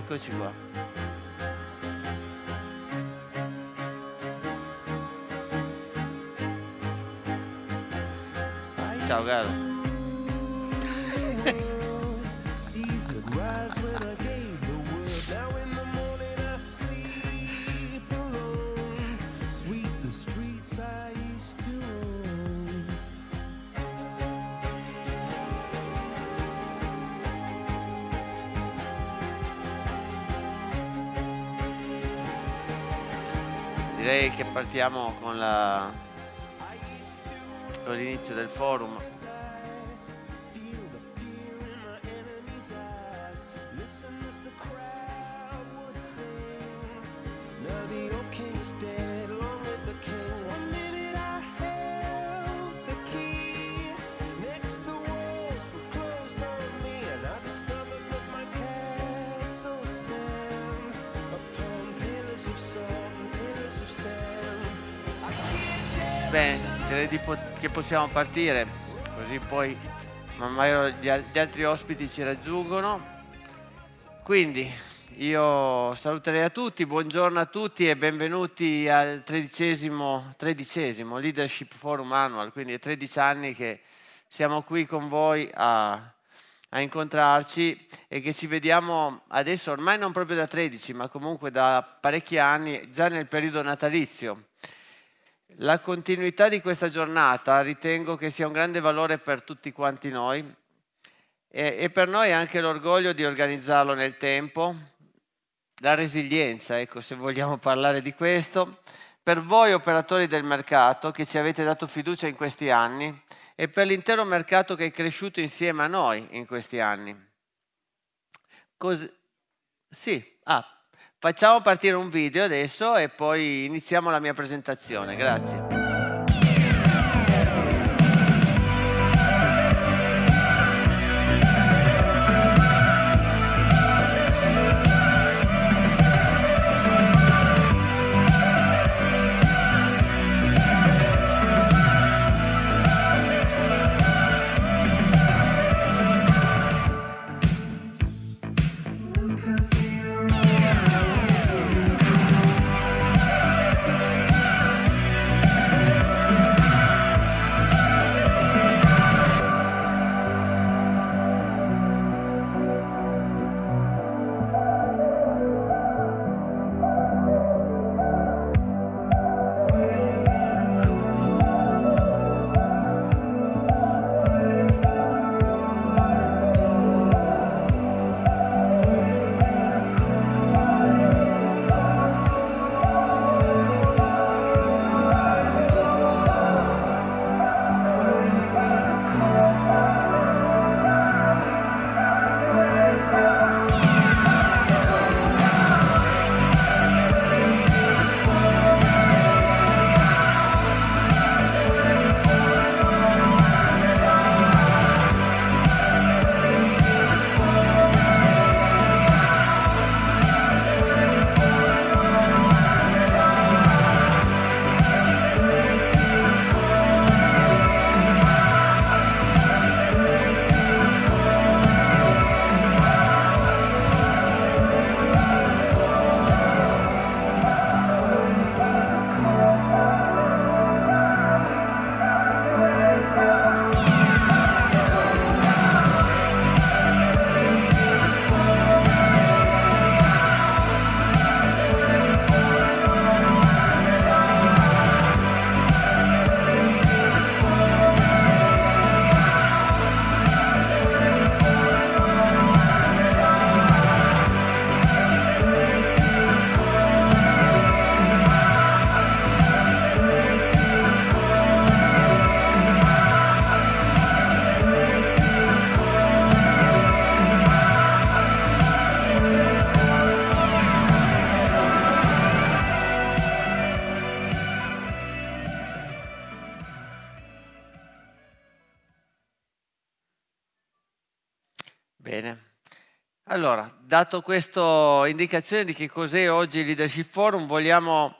Eccoci qua. Ciao caro. Direi che partiamo con l'inizio del forum. Bene, direi che possiamo partire, così poi man mano gli altri ospiti ci raggiungono. Quindi io saluterei a tutti, buongiorno a tutti e benvenuti al 13° Leadership Forum Annual, quindi è 13 anni che siamo qui con voi a incontrarci e che ci vediamo adesso ormai non proprio da 13, ma comunque da parecchi anni, già nel periodo natalizio. La continuità di questa giornata ritengo che sia un grande valore per tutti quanti noi e per noi anche l'orgoglio di organizzarlo nel tempo, la resilienza, ecco, se vogliamo parlare di questo, per voi operatori del mercato che ci avete dato fiducia in questi anni e per l'intero mercato che è cresciuto insieme a noi in questi anni. Facciamo partire un video adesso e poi iniziamo la mia presentazione. Grazie. Bene, allora, dato questa indicazione di che cos'è oggi il Leadership Forum, vogliamo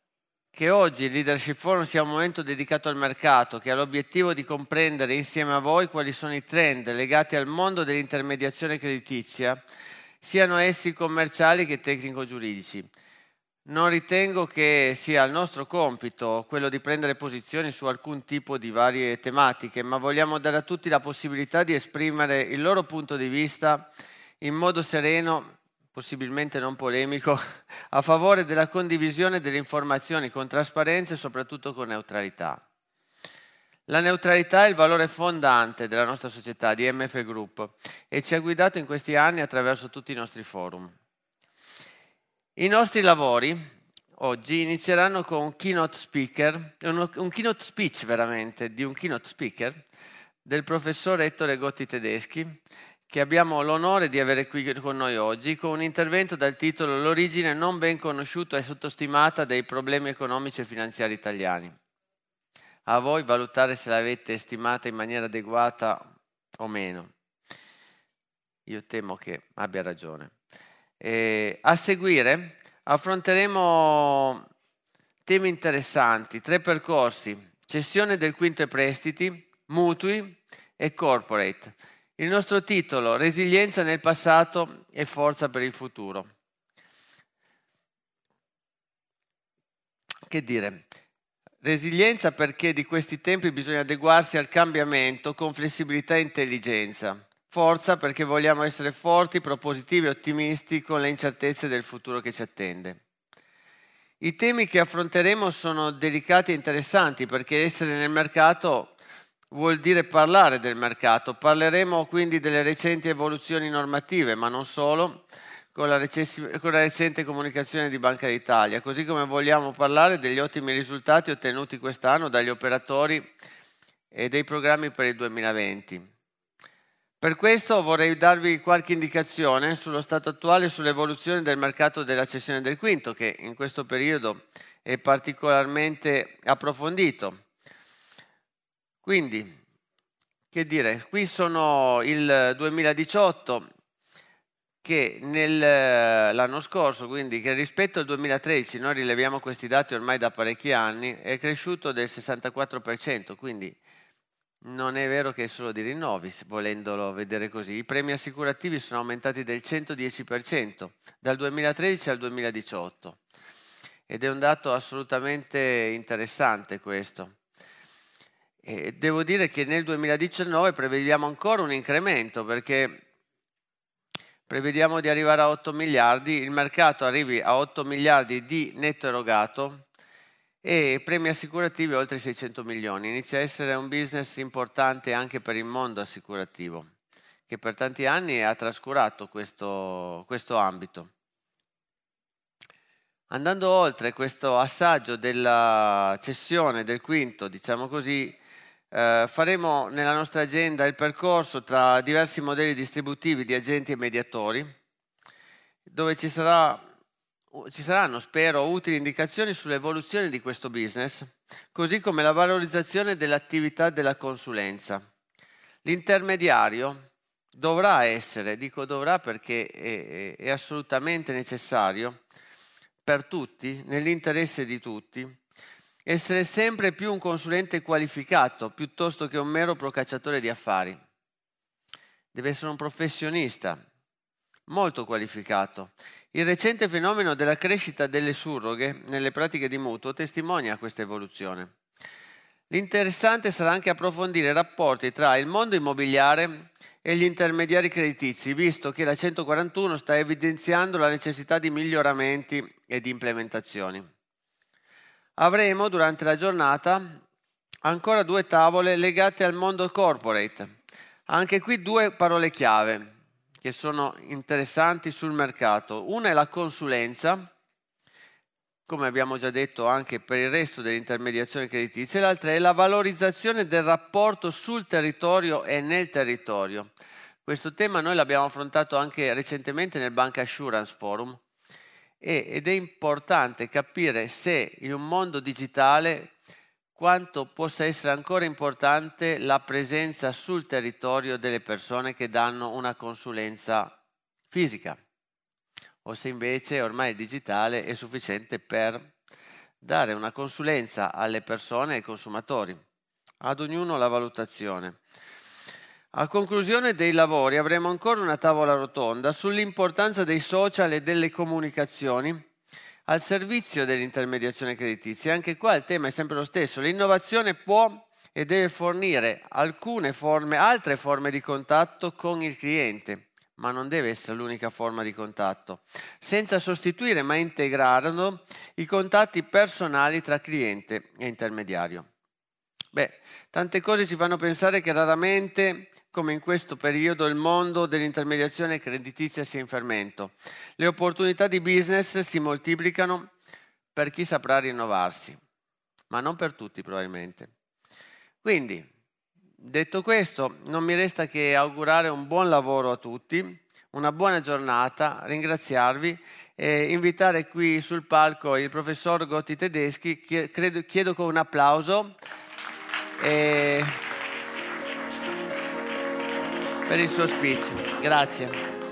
che oggi il Leadership Forum sia un momento dedicato al mercato, che ha l'obiettivo di comprendere insieme a voi quali sono i trend legati al mondo dell'intermediazione creditizia, siano essi commerciali che tecnico-giuridici. Non ritengo che sia il nostro compito quello di prendere posizioni su alcun tipo di varie tematiche, ma vogliamo dare a tutti la possibilità di esprimere il loro punto di vista in modo sereno, possibilmente non polemico, a favore della condivisione delle informazioni con trasparenza e soprattutto con neutralità. La neutralità è il valore fondante della nostra società, di MF Group, e ci ha guidato in questi anni attraverso tutti i nostri forum. I nostri lavori oggi inizieranno con un keynote speech veramente, di un keynote speaker del professor Ettore Gotti Tedeschi, che abbiamo l'onore di avere qui con noi oggi, con un intervento dal titolo "L'origine non ben conosciuta e sottostimata dei problemi economici e finanziari italiani". A voi valutare se l'avete stimata in maniera adeguata o meno. Io temo che abbia ragione. A seguire affronteremo temi interessanti, 3 percorsi: cessione del quinto e prestiti, mutui e corporate. Il nostro titolo: resilienza nel passato e forza per il futuro. Che dire? Resilienza perché di questi tempi bisogna adeguarsi al cambiamento con flessibilità e intelligenza. Forza perché vogliamo essere forti, propositivi e ottimisti con le incertezze del futuro che ci attende. I temi che affronteremo sono delicati e interessanti perché essere nel mercato vuol dire parlare del mercato. Parleremo quindi delle recenti evoluzioni normative, ma non solo, con la recente comunicazione di Banca d'Italia, così come vogliamo parlare degli ottimi risultati ottenuti quest'anno dagli operatori e dei programmi per il 2020. Per questo vorrei darvi qualche indicazione sullo stato attuale e sull'evoluzione del mercato della cessione del quinto, che in questo periodo è particolarmente approfondito. Quindi, che dire, qui sono il 2018 che l'anno scorso, quindi che rispetto al 2013, noi rileviamo questi dati ormai da parecchi anni, è cresciuto del 64%, quindi non è vero che è solo di rinnovi, volendolo vedere così. I premi assicurativi sono aumentati del 110% dal 2013 al 2018 ed è un dato assolutamente interessante questo. E devo dire che nel 2019 prevediamo ancora un incremento perché prevediamo di arrivare a 8 miliardi, il mercato arrivi a 8 miliardi di netto erogato e premi assicurativi oltre 600 milioni. Inizia a essere un business importante anche per il mondo assicurativo, che per tanti anni ha trascurato questo ambito. Andando oltre questo assaggio della cessione del quinto, diciamo così, faremo nella nostra agenda il percorso tra diversi modelli distributivi di agenti e mediatori, dove ci saranno, spero, utili indicazioni sull'evoluzione di questo business, così come la valorizzazione dell'attività della consulenza. L'intermediario dovrà essere, dico dovrà perché è assolutamente necessario per tutti, nell'interesse di tutti, essere sempre più un consulente qualificato piuttosto che un mero procacciatore di affari. Deve essere un professionista molto qualificato. Il recente fenomeno della crescita delle surroghe nelle pratiche di mutuo testimonia questa evoluzione. L'interessante sarà anche approfondire i rapporti tra il mondo immobiliare e gli intermediari creditizi, visto che la 141 sta evidenziando la necessità di miglioramenti e di implementazioni. Avremo durante la giornata ancora 2 tavole legate al mondo corporate. Anche qui 2 parole chiave che sono interessanti sul mercato. Una è la consulenza, come abbiamo già detto anche per il resto dell'intermediazione creditizia, e l'altra è la valorizzazione del rapporto sul territorio e nel territorio. Questo tema noi l'abbiamo affrontato anche recentemente nel Bank Assurance Forum ed è importante capire se in un mondo digitale quanto possa essere ancora importante la presenza sul territorio delle persone che danno una consulenza fisica, o se invece ormai il digitale è sufficiente per dare una consulenza alle persone e ai consumatori. Ad ognuno la valutazione. A conclusione dei lavori avremo ancora una tavola rotonda sull'importanza dei social e delle comunicazioni al servizio dell'intermediazione creditizia. Anche qua il tema è sempre lo stesso: l'innovazione può e deve fornire altre forme di contatto con il cliente, ma non deve essere l'unica forma di contatto, senza sostituire ma integrando i contatti personali tra cliente e intermediario. Tante cose ci fanno pensare che raramente, come in questo periodo, il mondo dell'intermediazione creditizia sia in fermento. Le opportunità di business si moltiplicano per chi saprà rinnovarsi, ma non per tutti probabilmente. Quindi, detto questo, non mi resta che augurare un buon lavoro a tutti, una buona giornata, ringraziarvi e invitare qui sul palco il professor Gotti Tedeschi, chiedo con un applauso per il suo speech. Grazie.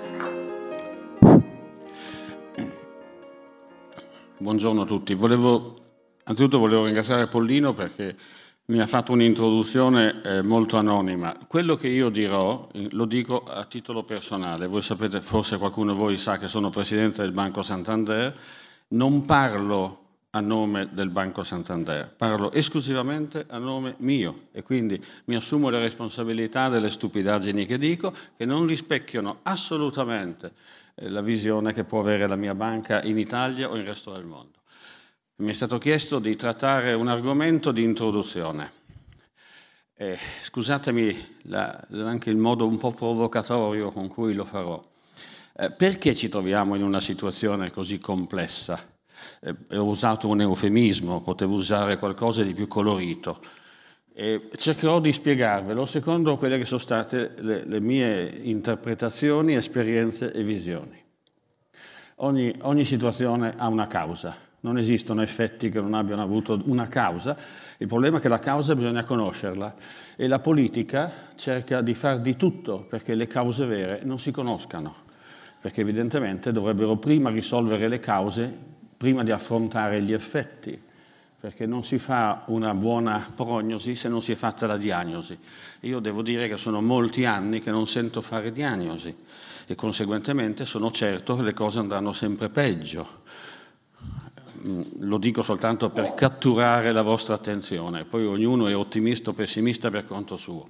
Buongiorno a tutti. Anzitutto volevo ringraziare Pollino perché mi ha fatto un'introduzione molto anonima. Quello che io dirò lo dico a titolo personale. Voi sapete, forse qualcuno di voi sa che sono presidente del Banco Santander. Non parlo a nome del Banco Santander, parlo esclusivamente a nome mio e quindi mi assumo le responsabilità delle stupidaggini che dico, che non rispecchiano assolutamente la visione che può avere la mia banca in Italia o nel resto del mondo. Mi è stato chiesto di trattare un argomento di introduzione. Scusatemi anche il modo un po' provocatorio con cui lo farò. Perché ci troviamo in una situazione così complessa? Ho usato un eufemismo, potevo usare qualcosa di più colorito. Cercherò di spiegarvelo secondo quelle che sono state le mie interpretazioni, esperienze e visioni. Ogni situazione ha una causa, non esistono effetti che non abbiano avuto una causa. Il problema è che la causa bisogna conoscerla e la politica cerca di far di tutto perché le cause vere non si conoscano, perché evidentemente dovrebbero prima risolvere le cause prima di affrontare gli effetti, perché non si fa una buona prognosi se non si è fatta la diagnosi. Io devo dire che sono molti anni che non sento fare diagnosi e conseguentemente sono certo che le cose andranno sempre peggio. Lo dico soltanto per catturare la vostra attenzione, poi ognuno è ottimista o pessimista per conto suo.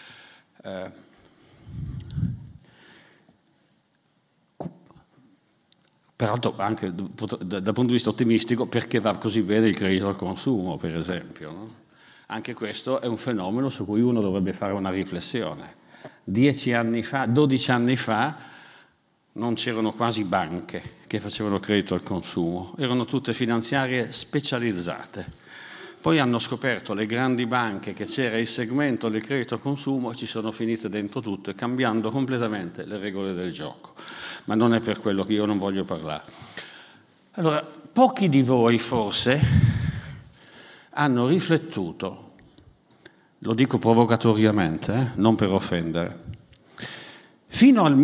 Peraltro anche dal punto di vista ottimistico, perché va così bene il credito al consumo, per esempio, no? Anche questo è un fenomeno su cui uno dovrebbe fare una riflessione. 10 anni fa, 12 anni fa, non c'erano quasi banche che facevano credito al consumo, erano tutte finanziarie specializzate. Poi hanno scoperto le grandi banche che c'era il segmento del credito al consumo e ci sono finite dentro tutte, cambiando completamente le regole del gioco. Ma non è per quello che io non voglio parlare. Allora, pochi di voi forse hanno riflettuto, lo dico provocatoriamente, non per offendere, fino al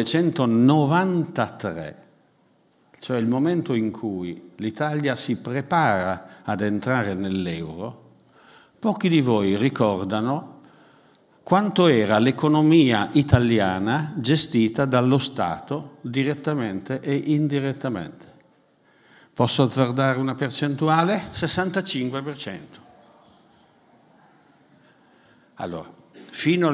1993, cioè il momento in cui l'Italia si prepara ad entrare nell'euro, pochi di voi ricordano quanto era l'economia italiana gestita dallo Stato direttamente e indirettamente. Posso azzardare una percentuale? 65%. Allora, fino al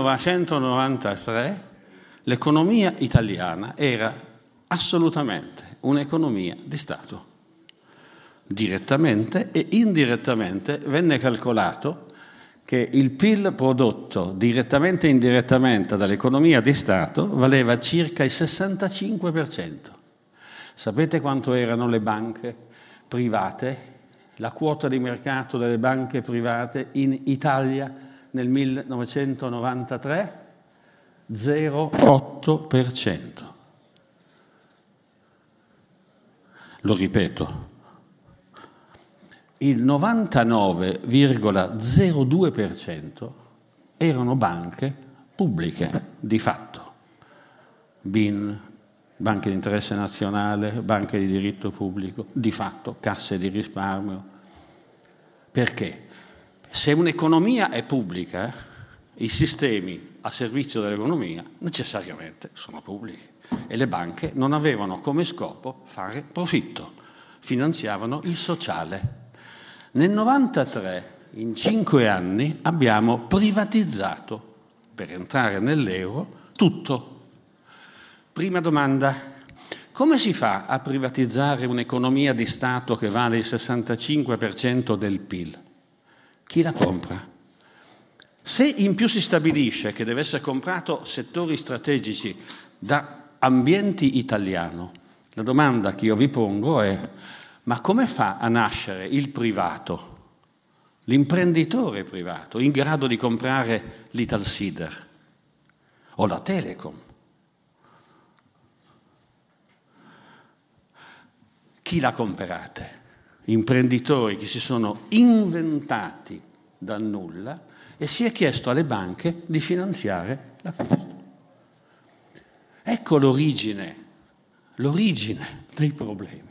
1993 l'economia italiana era assolutamente un'economia di Stato. Direttamente e indirettamente venne calcolato che il PIL prodotto direttamente e indirettamente dall'economia di Stato valeva circa il 65%. Sapete quanto erano le banche private? La quota di mercato delle banche private in Italia nel 1993? 0,8%. Lo ripeto. Il 99,02% erano banche pubbliche, di fatto. BIN, banche di interesse nazionale, banche di diritto pubblico, di fatto casse di risparmio. Perché? Se un'economia è pubblica, i sistemi a servizio dell'economia necessariamente sono pubblici e le banche non avevano come scopo fare profitto, finanziavano il sociale. Nel 1993, in 5 anni, abbiamo privatizzato, per entrare nell'euro, tutto. Prima domanda: come si fa a privatizzare un'economia di Stato che vale il 65% del PIL? Chi la compra? Se in più si stabilisce che deve essere comprato settori strategici da ambienti italiano, la domanda che io vi pongo è: ma come fa a nascere il privato, l'imprenditore privato, in grado di comprare l'Italsider o la Telecom? Chi la comprate? Imprenditori che si sono inventati dal nulla e si è chiesto alle banche di finanziare l'acquisto. Ecco l'origine dei problemi.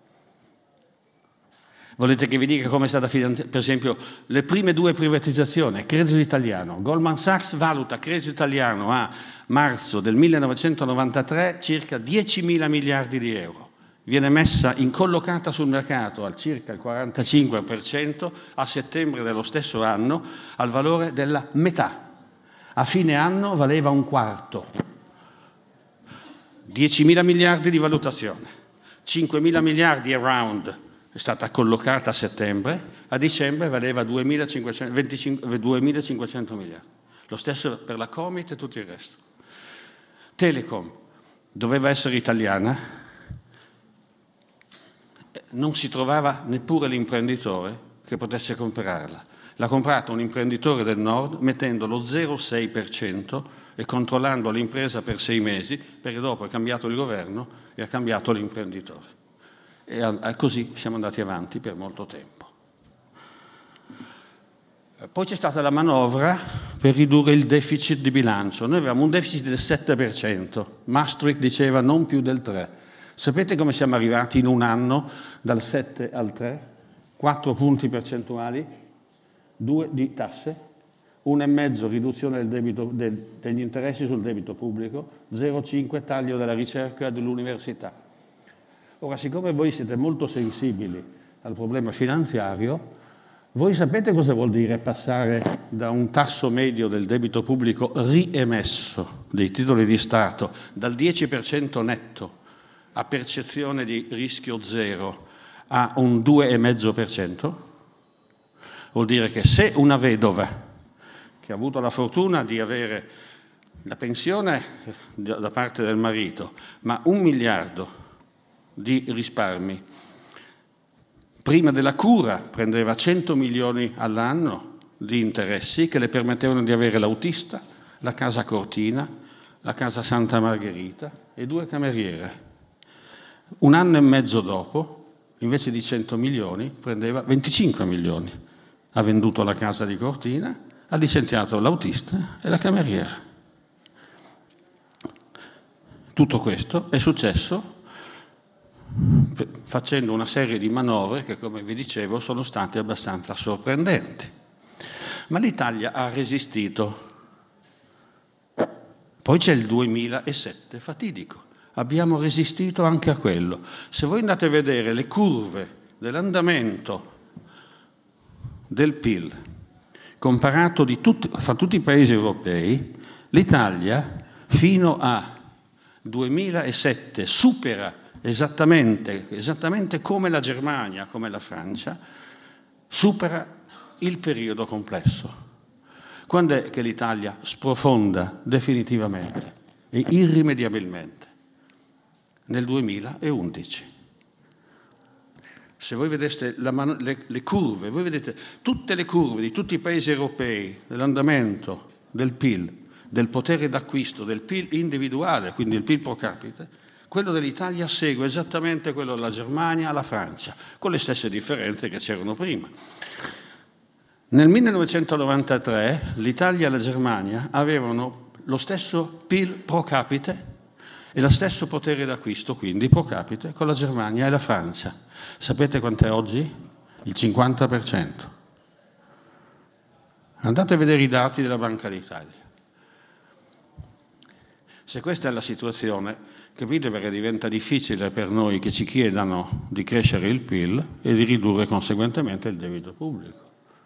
Volete che vi dica come è stata finanziata? Per esempio, le prime 2 privatizzazioni, Credito Italiano. Goldman Sachs valuta Credito Italiano a marzo del 1993 circa 10.000 miliardi di euro. Viene messa collocata sul mercato al circa il 45%, a settembre dello stesso anno al valore della metà. A fine anno valeva un quarto. 10.000 miliardi di valutazione, 5.000 miliardi around è stata collocata a settembre, a dicembre valeva 2.500 miliardi. Lo stesso per la Comit e tutto il resto. Telecom doveva essere italiana, non si trovava neppure l'imprenditore che potesse comprarla. L'ha comprata un imprenditore del nord mettendo lo 0,6% e controllando l'impresa per 6 mesi, perché dopo è cambiato il governo e ha cambiato l'imprenditore. E così siamo andati avanti per molto tempo. Poi c'è stata la manovra per ridurre il deficit di bilancio. Noi avevamo un deficit del 7%, Maastricht diceva non più del 3%. Sapete come siamo arrivati in un anno dal 7 al 3? 4 punti percentuali, 2 di tasse, 1,5 riduzione del debito, degli interessi sul debito pubblico, 0,5 taglio della ricerca e dell'università. Ora, siccome voi siete molto sensibili al problema finanziario, voi sapete cosa vuol dire passare da un tasso medio del debito pubblico riemesso dei titoli di Stato dal 10% netto a percezione di rischio zero a un 2,5%? Vuol dire che se una vedova che ha avuto la fortuna di avere la pensione da parte del marito, ma 1 miliardo di risparmi, prima della cura prendeva 100 milioni all'anno di interessi che le permettevano di avere l'autista, la casa Cortina, la casa Santa Margherita e 2 cameriere. 1 anno e mezzo dopo, invece di 100 milioni, prendeva 25 milioni. Ha venduto la casa di Cortina, ha licenziato l'autista e la cameriera. Tutto questo è successo facendo una serie di manovre che, come vi dicevo, sono state abbastanza sorprendenti. Ma l'Italia ha resistito. Poi c'è il 2007 fatidico. Abbiamo resistito anche a quello. Se voi andate a vedere le curve dell'andamento del PIL comparato fra tutti i paesi europei, l'Italia fino a 2007 supera esattamente come la Germania, come la Francia, supera il periodo complesso. Quando è che l'Italia sprofonda definitivamente e irrimediabilmente? Nel 2011. Se voi vedeste le curve, voi vedete tutte le curve di tutti i paesi europei dell'andamento del PIL, del potere d'acquisto, del PIL individuale, quindi il PIL pro capite, quello dell'Italia segue esattamente quello della Germania, la Francia, con le stesse differenze che c'erano prima. Nel 1993 l'Italia e la Germania avevano lo stesso PIL pro capite e lo stesso potere d'acquisto, quindi pro capite, con la Germania e la Francia. Sapete quant'è oggi? Il 50%. Andate a vedere i dati della Banca d'Italia. Se questa è la situazione, capite perché diventa difficile per noi che ci chiedano di crescere il PIL e di ridurre conseguentemente il debito pubblico.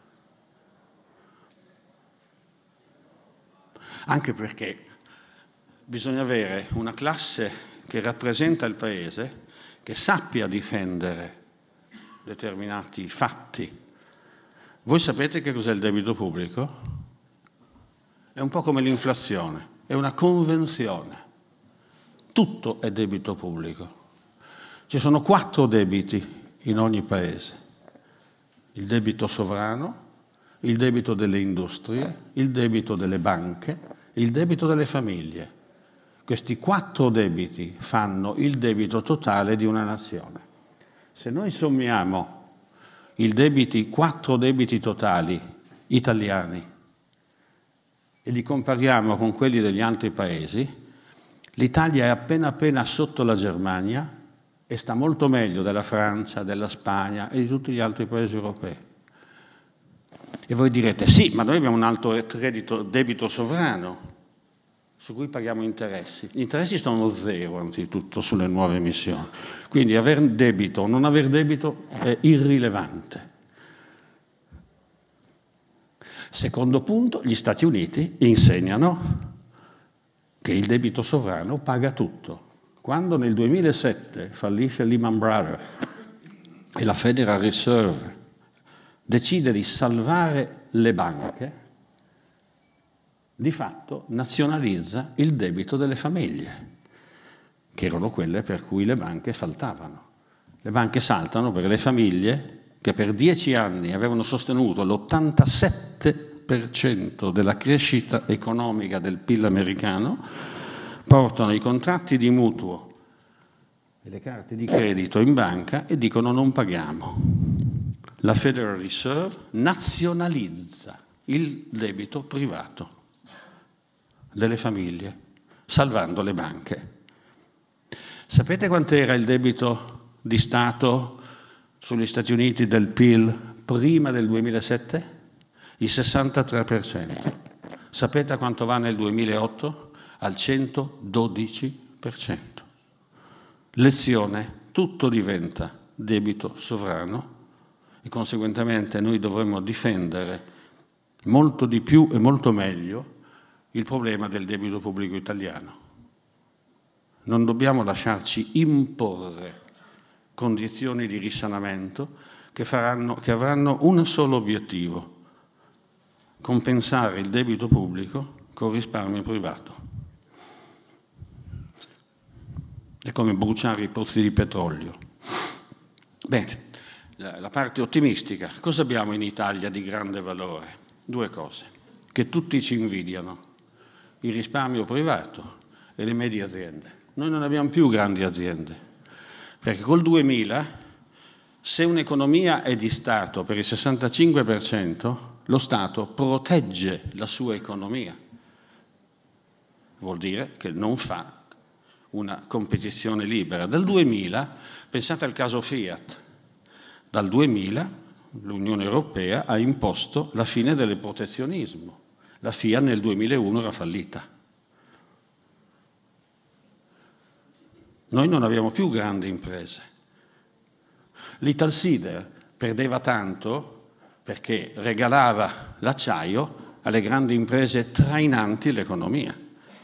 Anche perché bisogna avere una classe che rappresenta il Paese, che sappia difendere determinati fatti. Voi sapete che cos'è il debito pubblico? È un po' come l'inflazione, è una convenzione. Tutto è debito pubblico. Ci sono 4 debiti in ogni paese. Il debito sovrano, il debito delle industrie, il debito delle banche, il debito delle famiglie. Questi 4 debiti fanno il debito totale di una nazione. Se noi sommiamo i 4 debiti totali italiani e li compariamo con quelli degli altri paesi, l'Italia è appena sotto la Germania e sta molto meglio della Francia, della Spagna e di tutti gli altri paesi europei. E voi direte, sì, ma noi abbiamo un alto debito sovrano su cui paghiamo interessi. Gli interessi sono 0, anzitutto, sulle nuove emissioni. Quindi aver debito o non aver debito è irrilevante. Secondo punto, gli Stati Uniti insegnano che il debito sovrano paga tutto. Quando nel 2007 fallisce Lehman Brothers e la Federal Reserve decide di salvare le banche, di fatto nazionalizza il debito delle famiglie, che erano quelle per cui le banche saltavano. Le banche saltano perché le famiglie, che per 10 anni avevano sostenuto l'87% della crescita economica del PIL americano, portano i contratti di mutuo e le carte di credito in banca e dicono non paghiamo. La Federal Reserve nazionalizza il debito privato delle famiglie, salvando le banche. Sapete quant'era il debito di Stato sugli Stati Uniti del PIL prima del 2007? Il 63%. Sapete a quanto va nel 2008? Al 112%. Lezione, tutto diventa debito sovrano e conseguentemente noi dovremmo difendere molto di più e molto meglio il problema del debito pubblico italiano. Non dobbiamo lasciarci imporre condizioni di risanamento che avranno un solo obiettivo: compensare il debito pubblico col risparmio privato. È come bruciare i pozzi di petrolio. Bene, la parte ottimistica. Cosa abbiamo in Italia di grande valore? 2 cose, che tutti ci invidiano: il risparmio privato e le medie aziende. Noi non abbiamo più grandi aziende, perché col 2000, se un'economia è di Stato per il 65%, lo Stato protegge la sua economia. Vuol dire che non fa una competizione libera. Dal 2000, pensate al caso Fiat, dal 2000 l'Unione Europea ha imposto la fine del protezionismo. La Fiat nel 2001 era fallita. Noi non abbiamo più grandi imprese. L'Italsider perdeva tanto perché regalava l'acciaio alle grandi imprese trainanti l'economia.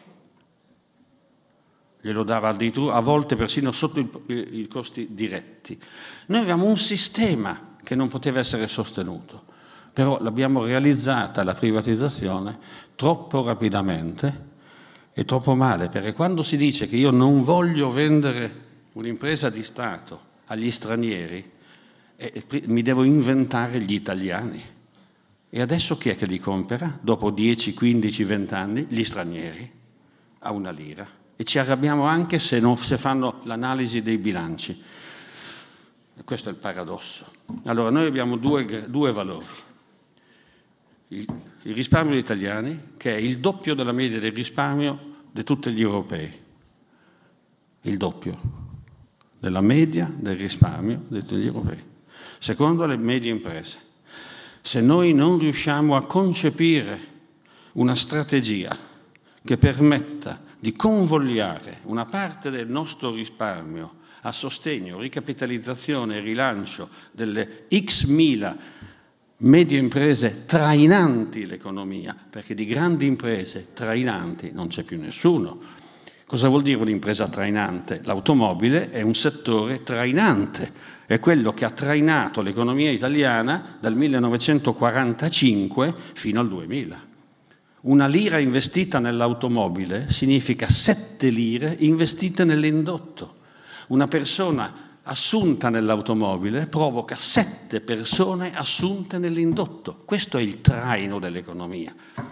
Glielo dava addirittura a volte persino sotto i costi diretti. Noi avevamo un sistema che non poteva essere sostenuto, però l'abbiamo realizzata la privatizzazione troppo rapidamente e troppo male, perché quando si dice che io non voglio vendere un'impresa di Stato agli stranieri, mi devo inventare gli italiani. E adesso chi è che li compra? Dopo 10, 15, 20 anni? Gli stranieri, a 1 lira. E ci arrabbiamo anche se fanno l'analisi dei bilanci. E questo è il paradosso. Allora, noi abbiamo due valori. Il risparmio degli italiani, che è il doppio della media del risparmio di tutti gli europei. Il doppio della media del risparmio di tutti gli europei. Secondo le medie imprese. se noi non riusciamo a concepire una strategia che permetta di convogliare una parte del nostro risparmio a sostegno, ricapitalizzazione e rilancio delle X mila medie imprese trainanti l'economia, perché di grandi imprese trainanti non c'è più nessuno. Cosa vuol dire un'impresa trainante? L'automobile è un settore trainante, è quello che ha trainato l'economia italiana dal 1945 fino al 2000. Una lira investita nell'automobile significa 7 lire investite nell'indotto. Una persona assunta nell'automobile provoca 7 persone assunte nell'indotto. Questo è il traino dell'economia.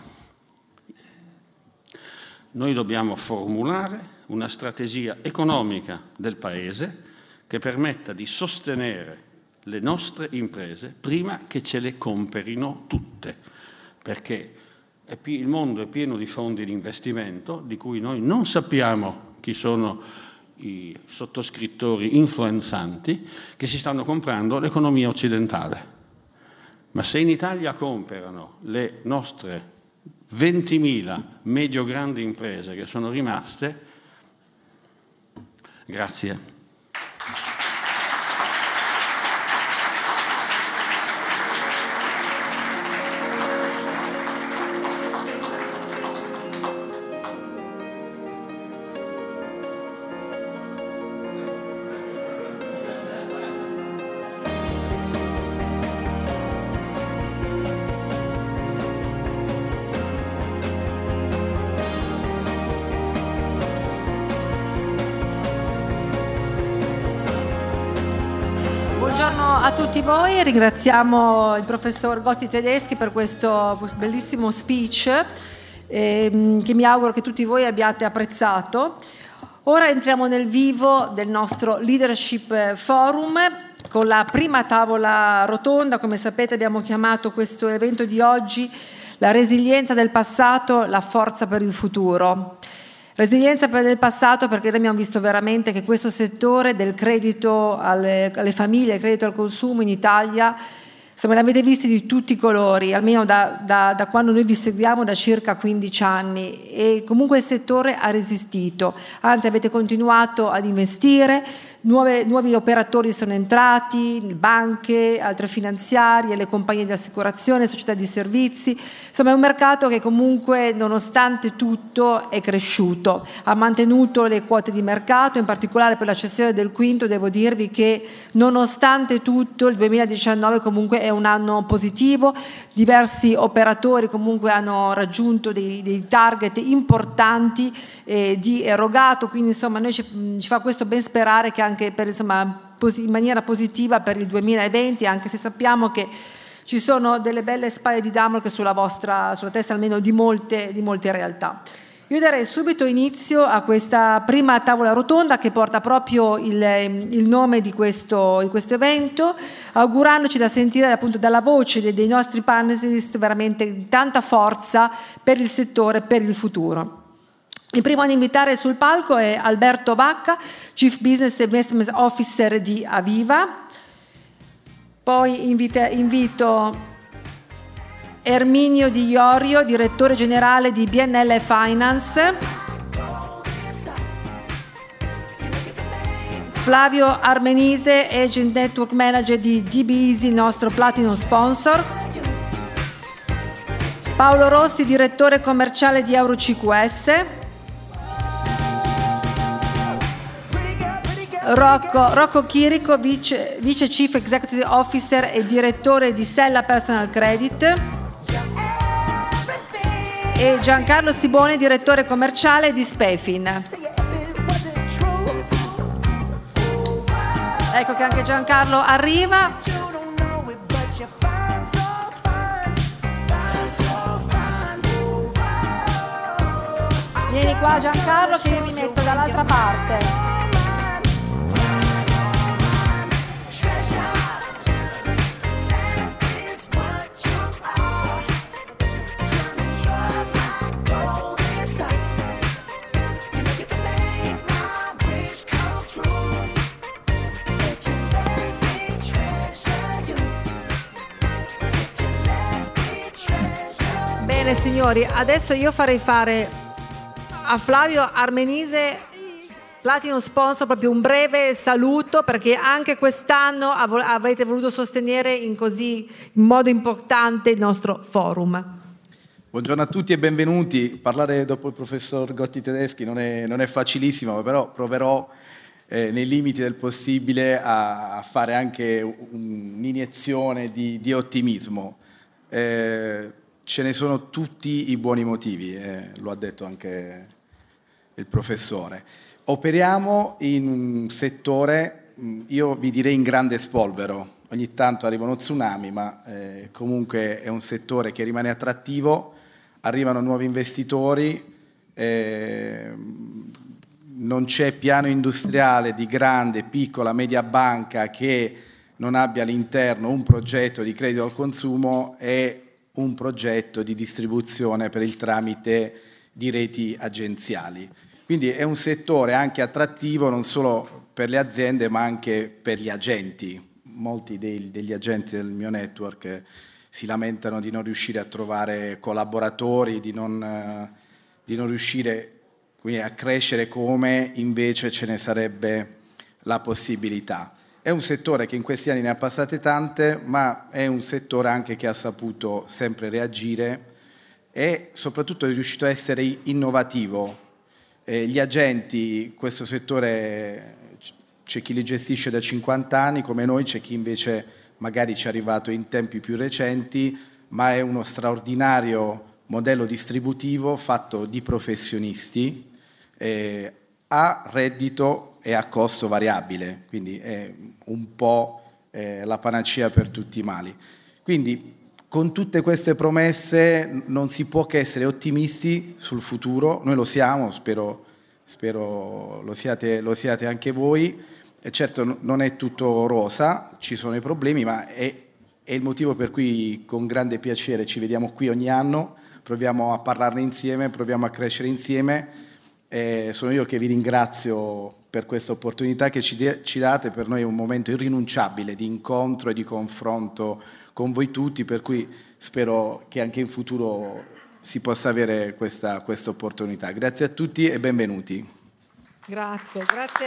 Noi dobbiamo formulare una strategia economica del Paese che permetta di sostenere le nostre imprese prima che ce le comperino tutte, perché il mondo è pieno di fondi di investimento di cui noi non sappiamo chi sono i sottoscrittori influenzanti che si stanno comprando l'economia occidentale. Ma se in Italia comprano le nostre 20.000 medio-grandi imprese che sono rimaste, grazie. A tutti voi, ringraziamo il professor Gotti Tedeschi per questo bellissimo speech che mi auguro che tutti voi abbiate apprezzato. Ora entriamo nel vivo del nostro Leadership Forum con la prima tavola rotonda. Come sapete abbiamo chiamato questo evento di oggi la resilienza del passato, la forza per il futuro. Resilienza del passato perché noi abbiamo visto veramente che questo settore del credito alle famiglie, il credito al consumo in Italia, insomma l'avete visti di tutti i colori, almeno da quando noi vi seguiamo da circa 15 anni, e comunque il settore ha resistito, anzi avete continuato ad investire, nuovi operatori sono entrati, banche, altre finanziarie, le compagnie di assicurazione, società di servizi, insomma è un mercato che comunque nonostante tutto è cresciuto, ha mantenuto le quote di mercato, in particolare per la cessione del quinto devo dirvi che nonostante tutto il 2019 comunque è un anno positivo, diversi operatori comunque hanno raggiunto dei target importanti di erogato, quindi insomma noi ci fa questo ben sperare che anche per, insomma, in maniera positiva per il 2020, anche se sappiamo che ci sono delle belle spade di Damocle sulla testa almeno di molte realtà. Io darei subito inizio a questa prima tavola rotonda che porta proprio il nome di questo evento, augurandoci da sentire appunto dalla voce dei nostri panelist veramente tanta forza per il settore, per il futuro. Il primo ad invitare sul palco è Alberto Vacca, Chief Business Investment Officer di Aviva. Poi invito Erminio Di Iorio, Direttore Generale di BNL Finance. Flavio Armenise, Agent Network Manager di DB Easy, il nostro Platinum Sponsor. Paolo Rossi, Direttore Commerciale di Euro CQS. Rocco Chirico, Vice Chief Executive Officer e Direttore di Sella Personal Credit, e Giancarlo Sibone, Direttore Commerciale di Spefin. Ecco che anche Giancarlo arriva. Vieni qua Giancarlo che io mi metto dall'altra parte. signori, adesso io farei fare a Flavio Armenise, Platinum Sponsor, proprio un breve saluto, perché anche quest'anno avrete voluto sostenere in modo importante il nostro forum. Buongiorno a tutti e benvenuti. Parlare dopo il professor Gotti Tedeschi non è facilissimo, però proverò nei limiti del possibile a fare anche un'iniezione di ottimismo. Ce ne sono tutti i buoni motivi, lo ha detto anche il professore. Operiamo in un settore, io vi direi in grande spolvero. Ogni tanto arriva uno tsunami, ma comunque è un settore che rimane attrattivo. Arrivano nuovi investitori, non c'è piano industriale di grande, piccola, media banca che non abbia all'interno un progetto di credito al consumo e un progetto di distribuzione per il tramite di reti agenziali. Quindi è un settore anche attrattivo non solo per le aziende ma anche per gli agenti. Molti degli agenti del mio network si lamentano di non riuscire a trovare collaboratori, di non riuscire quindi a crescere come invece ce ne sarebbe la possibilità. È un settore che in questi anni ne ha passate tante, ma è un settore anche che ha saputo sempre reagire e soprattutto è riuscito a essere innovativo. Gli agenti, questo settore, c'è chi li gestisce da 50 anni come noi, c'è chi invece magari ci è arrivato in tempi più recenti, ma è uno straordinario modello distributivo fatto di professionisti a reddito e a costo variabile, quindi è un po' la panacea per tutti i mali. Quindi con tutte queste promesse non si può che essere ottimisti sul futuro, noi lo siamo, spero lo siate anche voi. E certo non è tutto rosa, ci sono i problemi, ma è il motivo per cui con grande piacere ci vediamo qui ogni anno, proviamo a parlarne insieme, proviamo a crescere insieme. Sono io che vi ringrazio per questa opportunità che ci date, per noi è un momento irrinunciabile di incontro e di confronto con voi tutti, per cui spero che anche in futuro si possa avere questa opportunità. Grazie a tutti e benvenuti. Grazie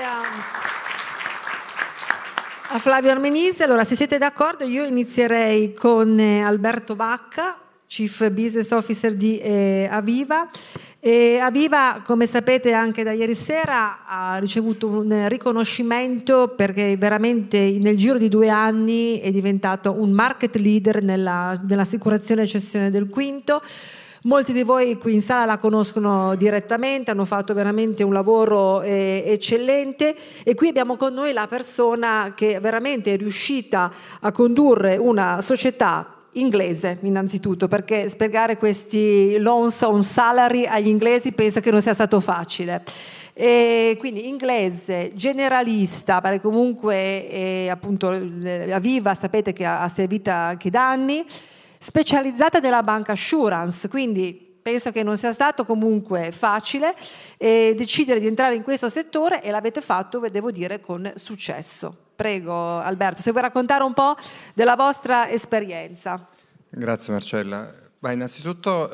a Flavio Armenise. Allora, se siete d'accordo, io inizierei con Alberto Bacca, Chief Business Officer di Aviva. Aviva, come sapete anche da ieri sera, ha ricevuto un riconoscimento perché veramente nel giro di 2 anni è diventato un market leader nell'assicurazione e cessione del quinto. Molti di voi qui in sala la conoscono direttamente, hanno fatto veramente un lavoro eccellente e qui abbiamo con noi la persona che veramente è riuscita a condurre una società inglese innanzitutto, perché spiegare questi loans on salary agli inglesi penso che non sia stato facile. E quindi inglese, generalista, perché comunque appunto Aviva sapete che ha servito anche da anni, specializzata della banca assurance, quindi penso che non sia stato comunque facile decidere di entrare in questo settore e l'avete fatto, devo dire, con successo. Prego Alberto, se vuoi raccontare un po' della vostra esperienza. Grazie Marcella. Innanzitutto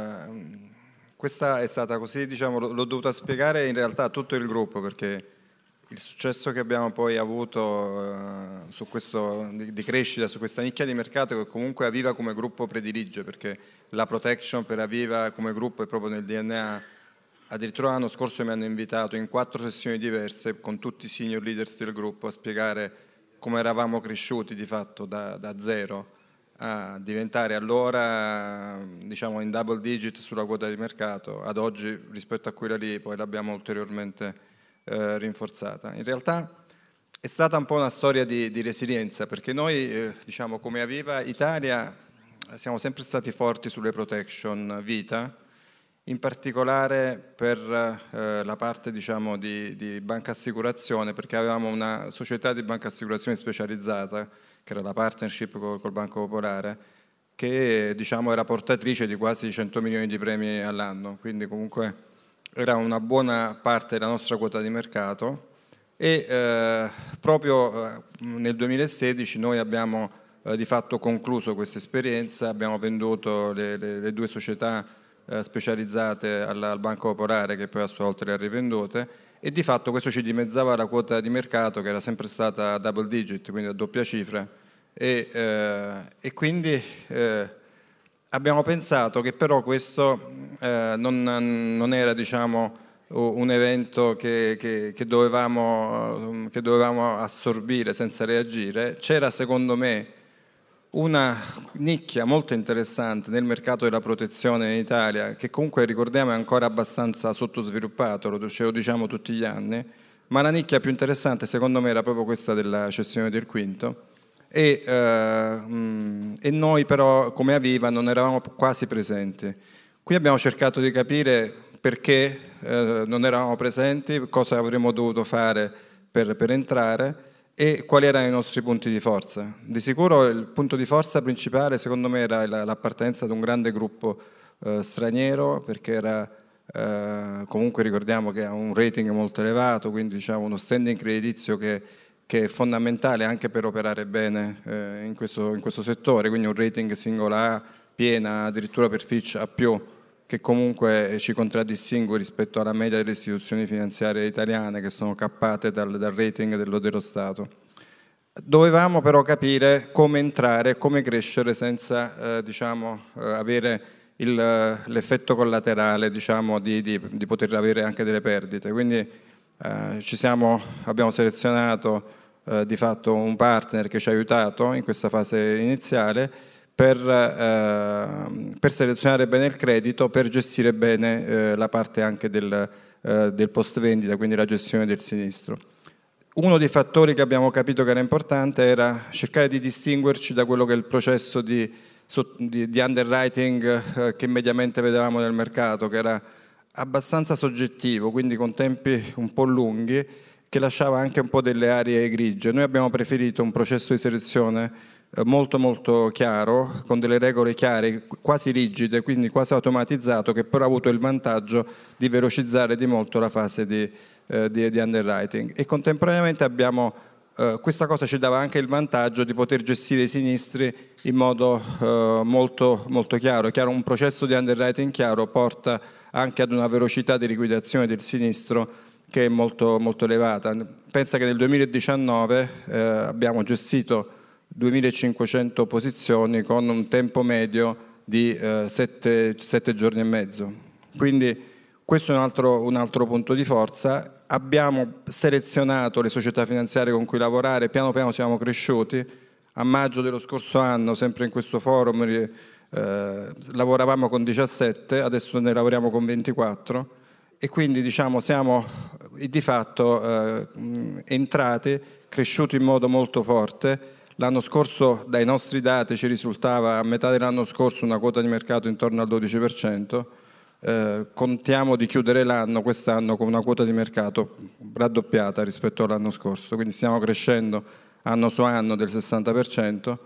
questa è stata così, diciamo, l'ho dovuta spiegare in realtà a tutto il gruppo, perché il successo che abbiamo poi avuto su questo di crescita, su questa nicchia di mercato che comunque Aviva come gruppo predilige, perché la protection per Aviva come gruppo è proprio nel DNA. Addirittura l'anno scorso mi hanno invitato in 4 sessioni diverse con tutti i senior leaders del gruppo a spiegare come eravamo cresciuti di fatto da zero a diventare allora, diciamo, in double digit sulla quota di mercato, ad oggi rispetto a quella lì poi l'abbiamo ulteriormente rinforzata. In realtà è stata un po' una storia di resilienza, perché noi diciamo come Aviva Italia siamo sempre stati forti sulle protection vita, in particolare per la parte, diciamo, di banca assicurazione, perché avevamo una società di banca assicurazione specializzata che era la partnership col Banco Popolare, che, diciamo, era portatrice di quasi 100 milioni di premi all'anno, quindi comunque era una buona parte della nostra quota di mercato. E proprio nel 2016 noi abbiamo di fatto concluso questa esperienza, abbiamo venduto le 2 società specializzate al Banco Popolare, che poi a sua volta le ha rivendute, e di fatto questo ci dimezzava la quota di mercato, che era sempre stata double digit, quindi a doppia cifra, e quindi abbiamo pensato che però questo non era, diciamo, un evento che dovevamo assorbire senza reagire. C'era, secondo me, una nicchia molto interessante nel mercato della protezione in Italia, che comunque, ricordiamo, è ancora abbastanza sottosviluppato, ce lo diciamo tutti gli anni, ma la nicchia più interessante secondo me era proprio questa della cessione del quinto, e noi però come Aviva non eravamo quasi presenti. Qui abbiamo cercato di capire perché non eravamo presenti, cosa avremmo dovuto fare per entrare, e quali erano i nostri punti di forza. Di sicuro il punto di forza principale secondo me era l'appartenenza ad un grande gruppo straniero, perché era comunque, ricordiamo che ha un rating molto elevato, quindi diciamo uno standing creditizio che è fondamentale anche per operare bene in questo settore, quindi un rating singola A piena, addirittura per Fitch A+, che comunque ci contraddistingue rispetto alla media delle istituzioni finanziarie italiane, che sono cappate dal rating dello Stato. Dovevamo però capire come entrare, come crescere senza avere l'effetto collaterale, diciamo, di poter avere anche delle perdite. Quindi abbiamo selezionato di fatto un partner che ci ha aiutato in questa fase iniziale per selezionare bene il credito, per gestire bene la parte anche del post vendita, quindi la gestione del sinistro. Uno dei fattori che abbiamo capito che era importante era cercare di distinguerci da quello che è il processo di underwriting che mediamente vedevamo nel mercato, che era abbastanza soggettivo, quindi con tempi un po' lunghi, che lasciava anche un po' delle aree grigie. Noi abbiamo preferito un processo di selezione molto molto chiaro, con delle regole chiare, quasi rigide, quindi quasi automatizzato, che però ha avuto il vantaggio di velocizzare di molto la fase di underwriting. E contemporaneamente questa cosa ci dava anche il vantaggio di poter gestire i sinistri in modo molto, molto chiaro. Un processo di underwriting chiaro porta anche ad una velocità di liquidazione del sinistro che è molto, molto elevata. Pensa che nel 2019 abbiamo gestito 2.500 posizioni con un tempo medio di 7 giorni e mezzo. Quindi questo è un altro punto di forza. Abbiamo selezionato le società finanziarie con cui lavorare, piano piano siamo cresciuti. A maggio dello scorso anno, sempre in questo forum, lavoravamo con 17, adesso ne lavoriamo con 24, e quindi diciamo siamo di fatto entrati, cresciuti in modo molto forte. L'anno scorso, dai nostri dati, ci risultava a metà dell'anno scorso una quota di mercato intorno al 12%. Contiamo di chiudere l'anno quest'anno con una quota di mercato raddoppiata rispetto all'anno scorso, quindi stiamo crescendo anno su anno del 60%.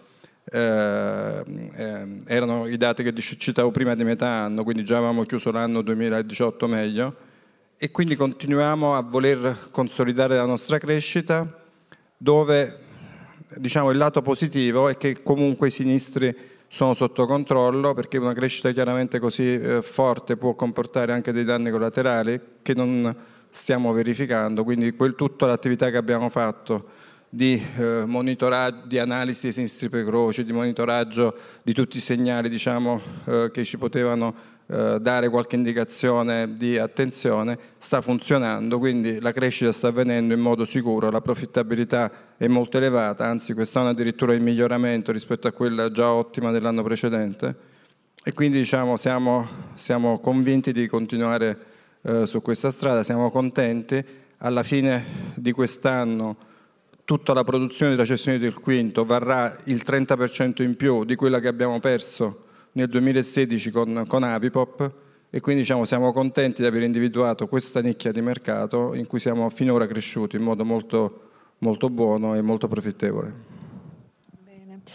Erano i dati che citavo prima di metà anno, quindi già avevamo chiuso l'anno 2018 meglio, e quindi continuiamo a voler consolidare la nostra crescita, dove diciamo il lato positivo è che comunque i sinistri sono sotto controllo, perché una crescita chiaramente così forte può comportare anche dei danni collaterali che non stiamo verificando, quindi tutta l'attività che abbiamo fatto di monitoraggio, di analisi dei sinistri precoci, di monitoraggio di tutti i segnali, diciamo, che ci potevano dare qualche indicazione di attenzione, sta funzionando, quindi la crescita sta avvenendo in modo sicuro, la profittabilità è molto elevata, anzi quest'anno addirittura in miglioramento rispetto a quella già ottima dell'anno precedente, e quindi diciamo siamo convinti di continuare su questa strada, siamo contenti. Alla fine di quest'anno tutta la produzione della cessione del quinto varrà il 30% in più di quella che abbiamo perso nel 2016 con Avipop, e quindi diciamo siamo contenti di aver individuato questa nicchia di mercato in cui siamo finora cresciuti in modo molto, molto buono e molto profittevole. Bene.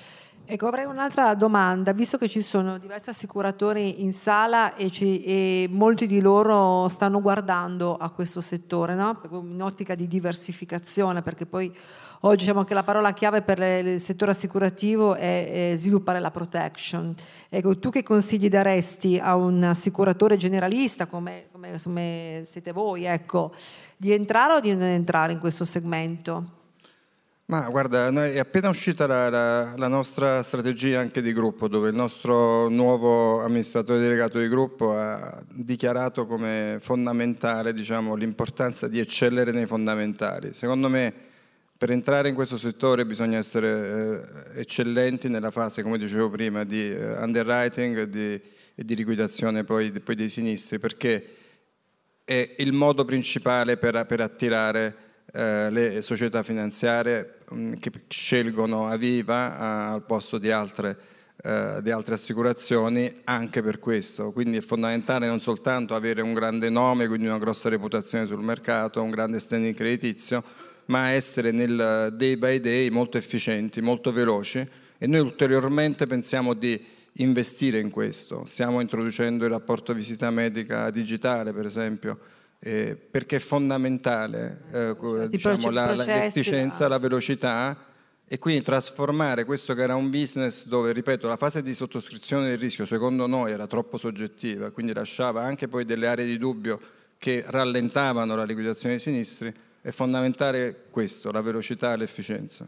Ecco, avrei un'altra domanda, visto che ci sono diversi assicuratori in sala e molti di loro stanno guardando a questo settore, no? In ottica di diversificazione, perché poi oggi diciamo che la parola chiave per il settore assicurativo è sviluppare la protection. Ecco, tu che consigli daresti a un assicuratore generalista come siete voi, ecco, di entrare o di non entrare in questo segmento? Ma guarda, è appena uscita la nostra strategia anche di gruppo, dove il nostro nuovo amministratore delegato di gruppo ha dichiarato come fondamentale, diciamo, l'importanza di eccellere nei fondamentali. Secondo me, per entrare in questo settore bisogna essere eccellenti nella fase, come dicevo prima, di underwriting e di liquidazione poi dei sinistri, perché è il modo principale per attirare le società finanziarie che scelgono Aviva al posto di altre assicurazioni, anche per questo. Quindi è fondamentale non soltanto avere un grande nome, quindi una grossa reputazione sul mercato, un grande standing creditizio, ma essere nel day by day molto efficienti, molto veloci, e noi ulteriormente pensiamo di investire in questo. Stiamo introducendo il rapporto visita medica digitale, per esempio, perché è fondamentale diciamo, l'efficienza, la velocità, e quindi trasformare questo che era un business dove, ripeto, la fase di sottoscrizione del rischio secondo noi era troppo soggettiva, quindi lasciava anche poi delle aree di dubbio che rallentavano la liquidazione dei sinistri. È fondamentale questo, la velocità e l'efficienza.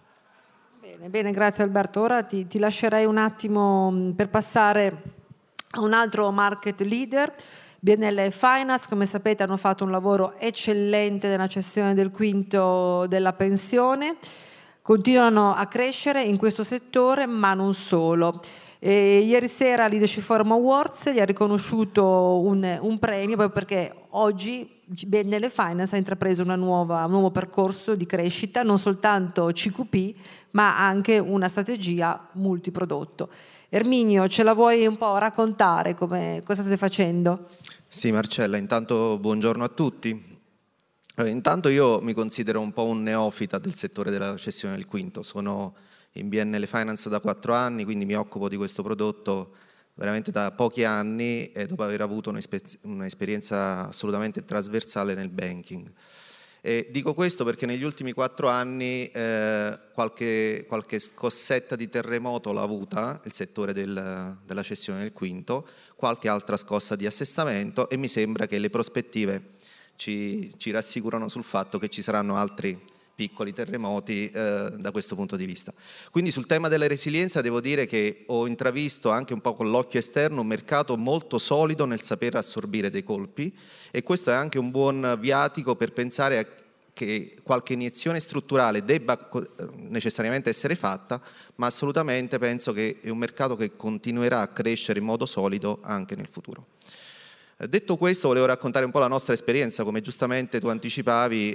Bene, grazie Alberto. Ora ti lascerei un attimo per passare a un altro market leader. BNL Finance, come sapete, hanno fatto un lavoro eccellente nella cessione del quinto della pensione, continuano a crescere in questo settore, ma non solo. Ieri sera Leadership Forum Awards gli ha riconosciuto un premio proprio perché oggi BNL Finance ha intrapreso un nuovo percorso di crescita, non soltanto CQP, ma anche una strategia multiprodotto. Erminio, ce la vuoi un po' raccontare cosa state facendo? Sì, Marcella, intanto buongiorno a tutti. Intanto io mi considero un po' un neofita del settore della cessione del quinto. Sono in BNL Finance da 4 anni, quindi mi occupo di questo prodotto veramente da pochi anni e dopo aver avuto un'esperienza assolutamente trasversale nel banking. E dico questo perché negli ultimi 4 anni qualche scossetta di terremoto l'ha avuta il settore della cessione del quinto, qualche altra scossa di assestamento, e mi sembra che le prospettive ci rassicurano sul fatto che ci saranno altri piccoli terremoti da questo punto di vista. Quindi sul tema della resilienza devo dire che ho intravisto anche un po' con l'occhio esterno un mercato molto solido nel saper assorbire dei colpi, e questo è anche un buon viatico per pensare che qualche iniezione strutturale debba necessariamente essere fatta, ma assolutamente penso che è un mercato che continuerà a crescere in modo solido anche nel futuro. Detto questo, volevo raccontare un po' la nostra esperienza. Come giustamente tu anticipavi,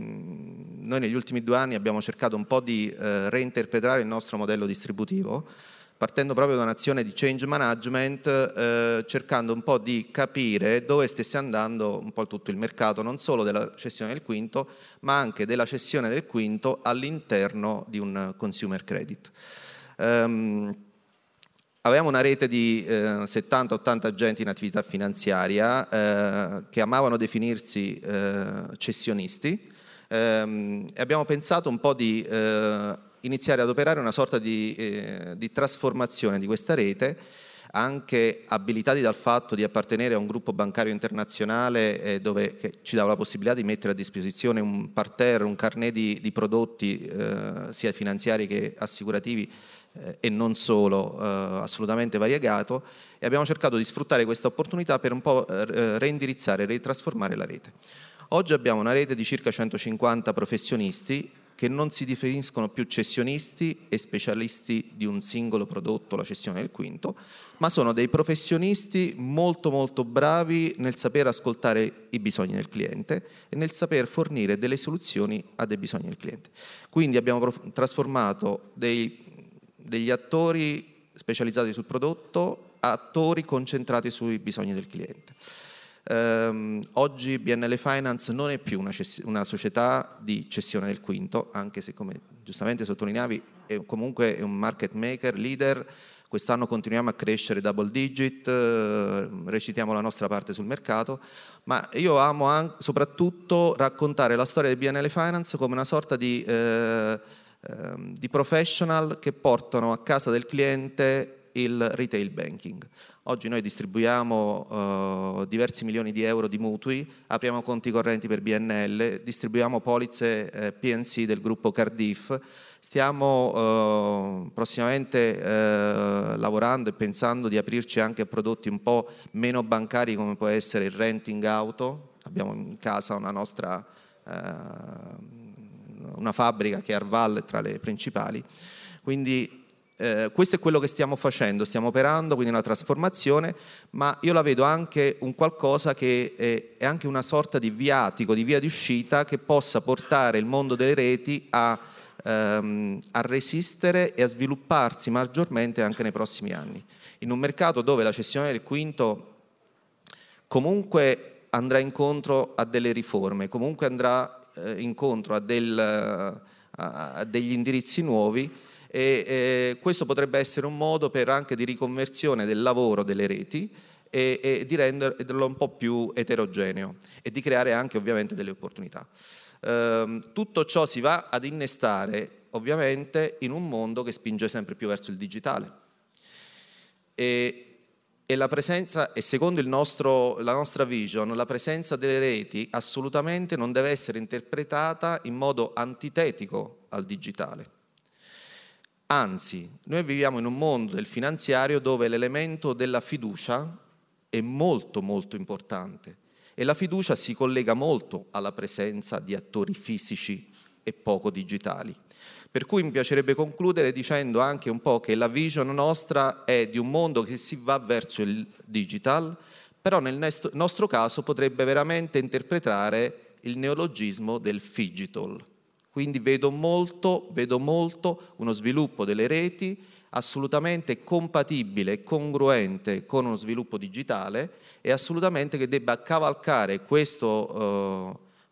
noi negli ultimi 2 anni abbiamo cercato un po' di reinterpretare il nostro modello distributivo, partendo proprio da un'azione di change management, cercando un po' di capire dove stesse andando un po' tutto il mercato, non solo della cessione del quinto, ma anche della cessione del quinto all'interno di un consumer credit. Avevamo una rete di 70-80 agenti in attività finanziaria che amavano definirsi cessionisti, e abbiamo pensato un po' di iniziare ad operare una sorta di trasformazione di questa rete, anche abilitati dal fatto di appartenere a un gruppo bancario internazionale che ci dava la possibilità di mettere a disposizione un parterre, un carnet di prodotti sia finanziari che assicurativi, e non solo, assolutamente variegato, e abbiamo cercato di sfruttare questa opportunità per un po' reindirizzare e ritrasformare la rete. Oggi abbiamo una rete di circa 150 professionisti che non si definiscono più cessionisti e specialisti di un singolo prodotto, la cessione del quinto, ma sono dei professionisti molto molto bravi nel saper ascoltare i bisogni del cliente e nel saper fornire delle soluzioni a dei bisogni del cliente. Quindi abbiamo trasformato degli attori specializzati sul prodotto a attori concentrati sui bisogni del cliente. Oggi BNL Finance non è più una società di cessione del quinto, anche se, come giustamente sottolineavi, è comunque un market maker, leader. Quest'anno continuiamo a crescere double digit, recitiamo la nostra parte sul mercato, ma io amo soprattutto raccontare la storia del BNL Finance come una sorta di professional che portano a casa del cliente il retail banking. Oggi noi distribuiamo diversi milioni di euro di mutui, apriamo conti correnti per BNL, distribuiamo polizze PNC del gruppo Cardif. Stiamo prossimamente lavorando e pensando di aprirci anche a prodotti un po' meno bancari, come può essere il renting auto. Abbiamo in casa una fabbrica che è Arval, tra le principali. Quindi questo è quello che stiamo facendo, stiamo operando, quindi una trasformazione, ma io la vedo anche un qualcosa che è anche una sorta di viatico, di via di uscita che possa portare il mondo delle reti a resistere e a svilupparsi maggiormente anche nei prossimi anni. In un mercato dove la cessione del quinto comunque andrà incontro a delle riforme, comunque andrà incontro a degli indirizzi nuovi, e questo potrebbe essere un modo anche di riconversione del lavoro delle reti e di renderlo un po' più eterogeneo e di creare anche ovviamente delle opportunità. Tutto ciò si va ad innestare ovviamente in un mondo che spinge sempre più verso il digitale e la presenza, e secondo la nostra vision, la presenza delle reti assolutamente non deve essere interpretata in modo antitetico al digitale. Anzi, noi viviamo in un mondo del finanziario dove l'elemento della fiducia è molto molto importante. E la fiducia si collega molto alla presenza di attori fisici e poco digitali. Per cui mi piacerebbe concludere dicendo anche un po' che la vision nostra è di un mondo che si va verso il digital, però nel nostro caso potrebbe veramente interpretare il neologismo del phygital. Quindi vedo molto uno sviluppo delle reti assolutamente compatibile e congruente con uno sviluppo digitale e assolutamente che debba cavalcare questa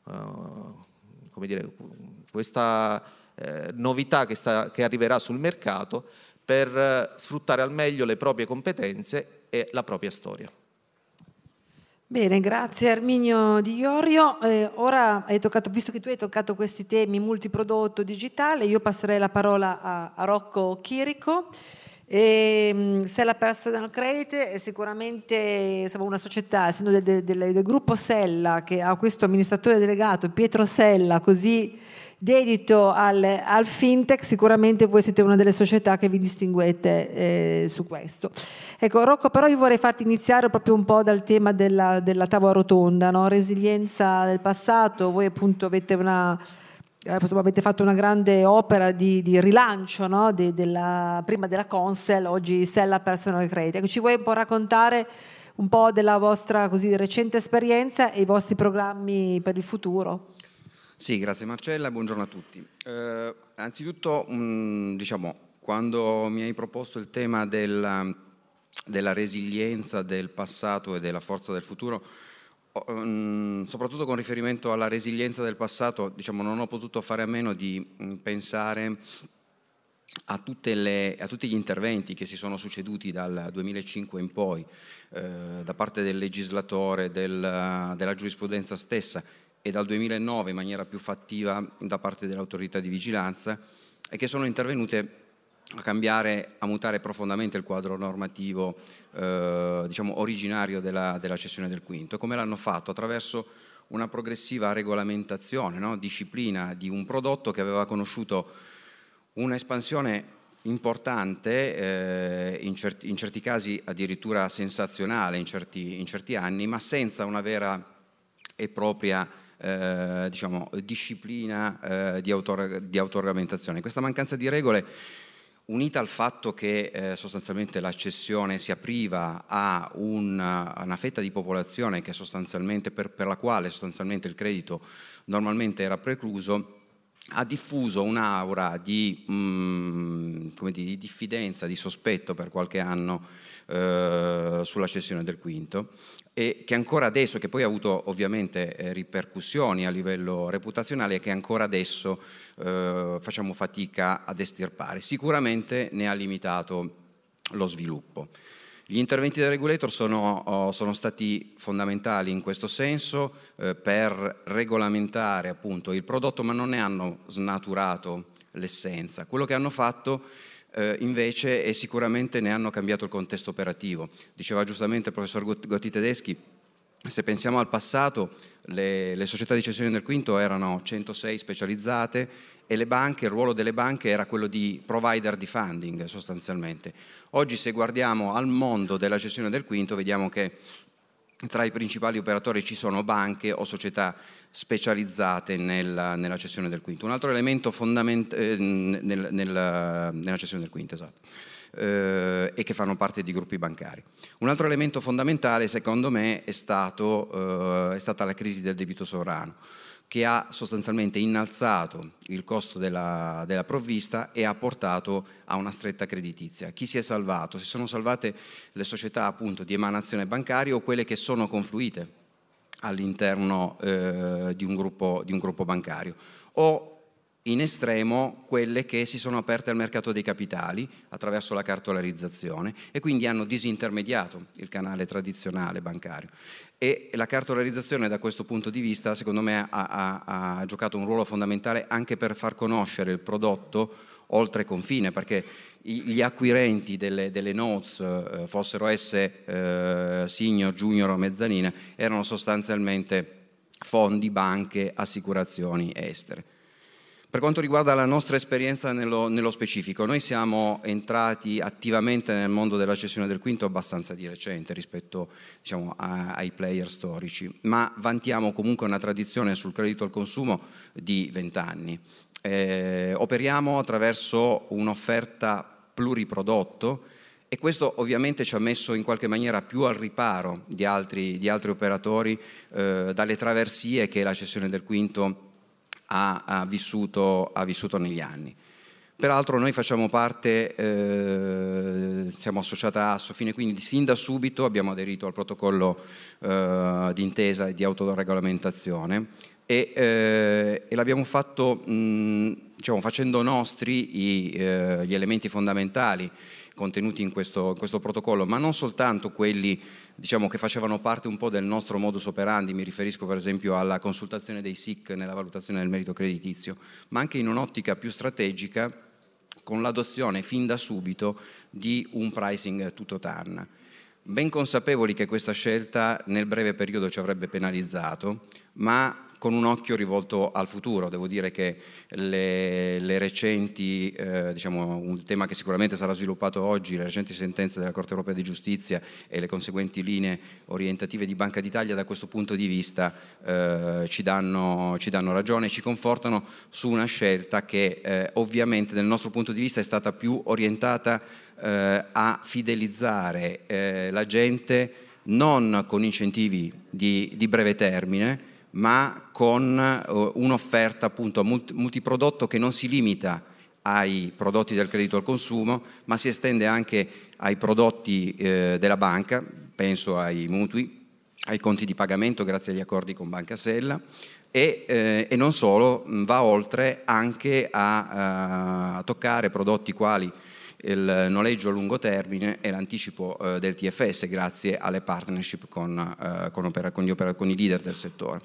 novità che arriverà sul mercato per sfruttare al meglio le proprie competenze e la propria storia. Bene, grazie Erminio Di Iorio. Ora visto che tu hai toccato questi temi multiprodotto digitale, io passerei la parola a Rocco Chirico. Sella Personal Credit è sicuramente una società, essendo del gruppo Sella, che ha questo amministratore delegato Pietro Sella, così dedito al fintech. Sicuramente voi siete una delle società che vi distinguete su questo. Ecco Rocco, però io vorrei farti iniziare proprio un po' dal tema della tavola rotonda, no? Resilienza del passato. Voi appunto avete fatto una grande opera di rilancio, no? Prima della Consel, oggi Sella Personal Credit. Ecco, ci vuoi un po' raccontare un po' della vostra recente esperienza e i vostri programmi per il futuro? Sì, grazie Marcella, buongiorno a tutti. Anzitutto, quando mi hai proposto il tema della resilienza del passato e della forza del futuro, soprattutto con riferimento alla resilienza del passato, non ho potuto fare a meno di pensare a tutti gli interventi che si sono succeduti dal 2005 in poi, da parte del legislatore, della giurisprudenza stessa, e dal 2009 in maniera più fattiva da parte dell'autorità di vigilanza, e che sono intervenute a mutare profondamente il quadro normativo originario della cessione del quinto. Come l'hanno fatto? Attraverso una progressiva regolamentazione, no? Disciplina di un prodotto che aveva conosciuto un'espansione importante, in certi casi addirittura sensazionale in certi anni, ma senza una vera e propria disciplina di autoregolamentazione. Questa mancanza di regole, unita al fatto che sostanzialmente la cessione si apriva a una fetta di popolazione che sostanzialmente per la quale sostanzialmente il credito normalmente era precluso, ha diffuso un'aura di diffidenza, di sospetto per qualche anno sulla cessione del Quinto, e che ancora adesso, che poi ha avuto ovviamente ripercussioni a livello reputazionale, e che ancora adesso facciamo fatica ad estirpare. Sicuramente ne ha limitato lo sviluppo. Gli interventi del regulator sono stati fondamentali in questo senso per regolamentare appunto il prodotto, ma non ne hanno snaturato l'essenza. Quello che hanno fatto invece è sicuramente ne hanno cambiato il contesto operativo. Diceva giustamente il professor Gotti Tedeschi, se pensiamo al passato, le società di cessione del Quinto erano 106 specializzate, e le banche, il ruolo delle banche era quello di provider di funding sostanzialmente. Oggi, se guardiamo al mondo della cessione del Quinto, vediamo che tra i principali operatori ci sono banche o società specializzate nella cessione del Quinto. Un altro elemento fondamentale nella cessione del Quinto, esatto, e che fanno parte di gruppi bancari. Un altro elemento fondamentale, secondo me, è stata la crisi del debito sovrano, che ha sostanzialmente innalzato il costo della provvista e ha portato a una stretta creditizia. Chi si è salvato? Si sono salvate le società appunto di emanazione bancaria o quelle che sono confluite all'interno di un gruppo bancario, o in estremo quelle che si sono aperte al mercato dei capitali attraverso la cartolarizzazione e quindi hanno disintermediato il canale tradizionale bancario. E la cartolarizzazione, da questo punto di vista, secondo me ha giocato un ruolo fondamentale anche per far conoscere il prodotto oltre confine, perché gli acquirenti delle notes, fossero esse senior, junior o mezzanine, erano sostanzialmente fondi, banche, assicurazioni estere. Per quanto riguarda la nostra esperienza nello specifico, noi siamo entrati attivamente nel mondo della cessione del Quinto abbastanza di recente rispetto, diciamo, ai player storici, ma vantiamo comunque una tradizione sul credito al consumo di 20 anni. Operiamo attraverso un'offerta pluriprodotto e questo ovviamente ci ha messo in qualche maniera più al riparo di altri operatori dalle traversie che la cessione del Quinto ha vissuto negli anni. Peraltro noi facciamo parte, siamo associati a Assofine, quindi sin da subito abbiamo aderito al protocollo di intesa e di autoregolamentazione e l'abbiamo fatto diciamo, facendo nostri gli elementi fondamentali contenuti in questo protocollo, ma non soltanto quelli, diciamo, che facevano parte un po' del nostro modus operandi. Mi riferisco per esempio alla consultazione dei SIC nella valutazione del merito creditizio, ma anche in un'ottica più strategica con l'adozione fin da subito di un pricing tutto TAN. Ben consapevoli che questa scelta nel breve periodo ci avrebbe penalizzato, ma con un occhio rivolto al futuro. Devo dire che le recenti, diciamo, un tema che sicuramente sarà sviluppato oggi, le recenti sentenze della Corte Europea di Giustizia e le conseguenti linee orientative di Banca d'Italia da questo punto di vista ci danno ragione e ci confortano su una scelta che ovviamente dal nostro punto di vista è stata più orientata a fidelizzare la gente non con incentivi di breve termine, ma con un'offerta appunto multiprodotto che non si limita ai prodotti del credito al consumo, ma si estende anche ai prodotti della banca, penso ai mutui, ai conti di pagamento grazie agli accordi con Banca Sella e non solo, va oltre anche a toccare prodotti quali il noleggio a lungo termine e l'anticipo del TFS grazie alle partnership con i leader del settore.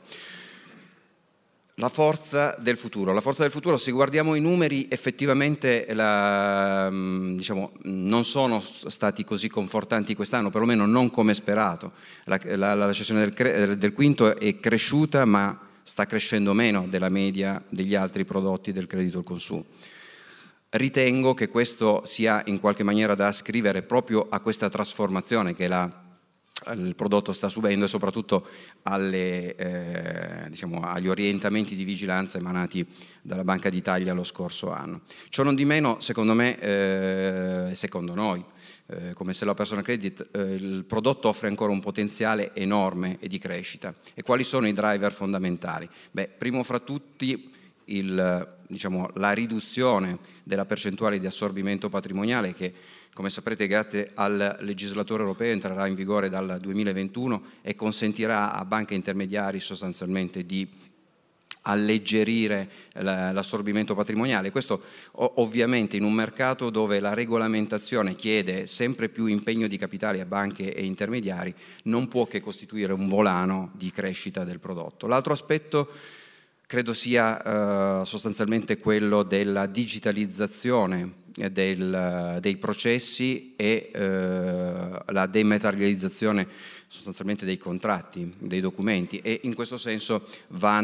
La forza del futuro, se guardiamo i numeri effettivamente diciamo, non sono stati così confortanti quest'anno, perlomeno non come sperato. La cessione del Quinto è cresciuta, ma sta crescendo meno della media degli altri prodotti del credito al consumo. Ritengo che questo sia in qualche maniera da ascrivere proprio a questa trasformazione che il prodotto sta subendo e soprattutto diciamo, agli orientamenti di vigilanza emanati dalla Banca d'Italia lo scorso anno. Ciò non di meno, secondo me, secondo noi, come Sella Personal Credit, il prodotto offre ancora un potenziale enorme e di crescita. E quali sono i driver fondamentali? Beh, primo fra tutti la riduzione della percentuale di assorbimento patrimoniale che, come saprete, grazie al legislatore europeo entrerà in vigore dal 2021 e consentirà a banche intermediari sostanzialmente di alleggerire l'assorbimento patrimoniale. Questo ovviamente in un mercato dove la regolamentazione chiede sempre più impegno di capitali a banche e intermediari non può che costituire un volano di crescita del prodotto. L'altro aspetto credo sia sostanzialmente quello della digitalizzazione dei processi e la dematerializzazione sostanzialmente dei contratti, dei documenti, e in questo senso va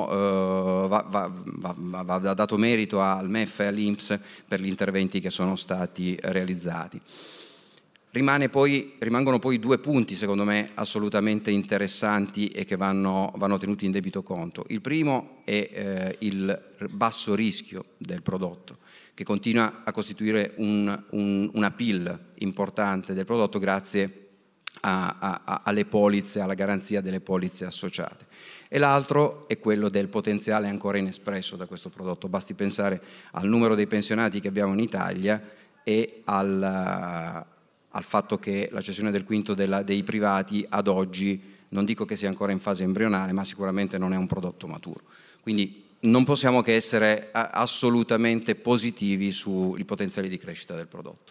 dato merito al MEF e all'INPS per gli interventi che sono stati realizzati. Rimangono poi due punti secondo me assolutamente interessanti e che vanno tenuti in debito conto. Il primo è il basso rischio del prodotto, che continua a costituire una PIL importante del prodotto grazie alle polizze, alla garanzia delle polizze associate. E l'altro è quello del potenziale ancora inespresso da questo prodotto. Basti pensare al numero dei pensionati che abbiamo in Italia e al fatto che la cessione del quinto dei privati ad oggi, non dico che sia ancora in fase embrionale, ma sicuramente non è un prodotto maturo. Quindi non possiamo che essere assolutamente positivi sui potenziali di crescita del prodotto.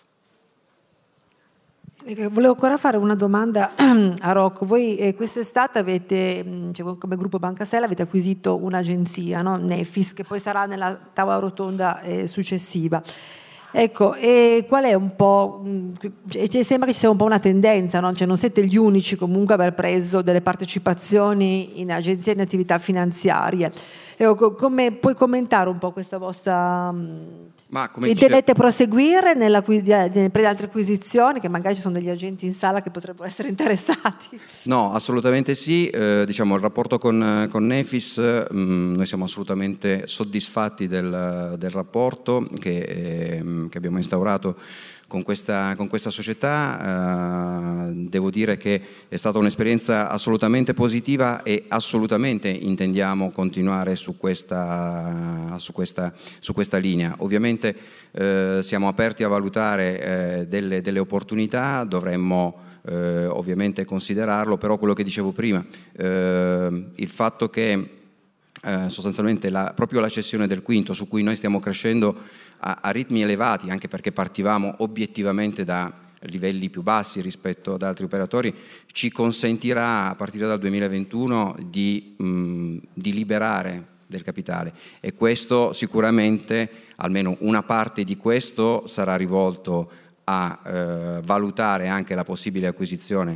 Volevo ancora fare una domanda a Rocco. Voi quest'estate avete, come gruppo Banca Sella, avete acquisito un'agenzia, no? Nefis, che poi sarà nella tavola rotonda successiva. Ecco, e qual è un po', sembra che ci sia un po' una tendenza, no? Cioè non siete gli unici comunque a aver preso delle partecipazioni in agenzie e in attività finanziarie. Come puoi commentare un po' questa vostra... Intendete proseguire per le altre acquisizioni, che magari ci sono degli agenti in sala che potrebbero essere interessati? No, assolutamente sì. Il rapporto con Nefis, noi siamo assolutamente soddisfatti del rapporto che abbiamo instaurato con questa società. Devo dire che è stata un'esperienza assolutamente positiva e assolutamente intendiamo continuare su questa linea. Ovviamente siamo aperti a valutare delle opportunità, dovremmo ovviamente considerarlo, però quello che dicevo prima, il fatto che sostanzialmente proprio la cessione del quinto, su cui noi stiamo crescendo a ritmi elevati, anche perché partivamo obiettivamente da livelli più bassi rispetto ad altri operatori, ci consentirà a partire dal 2021 di liberare del capitale, e questo sicuramente, almeno una parte di questo, sarà rivolto a valutare anche la possibile acquisizione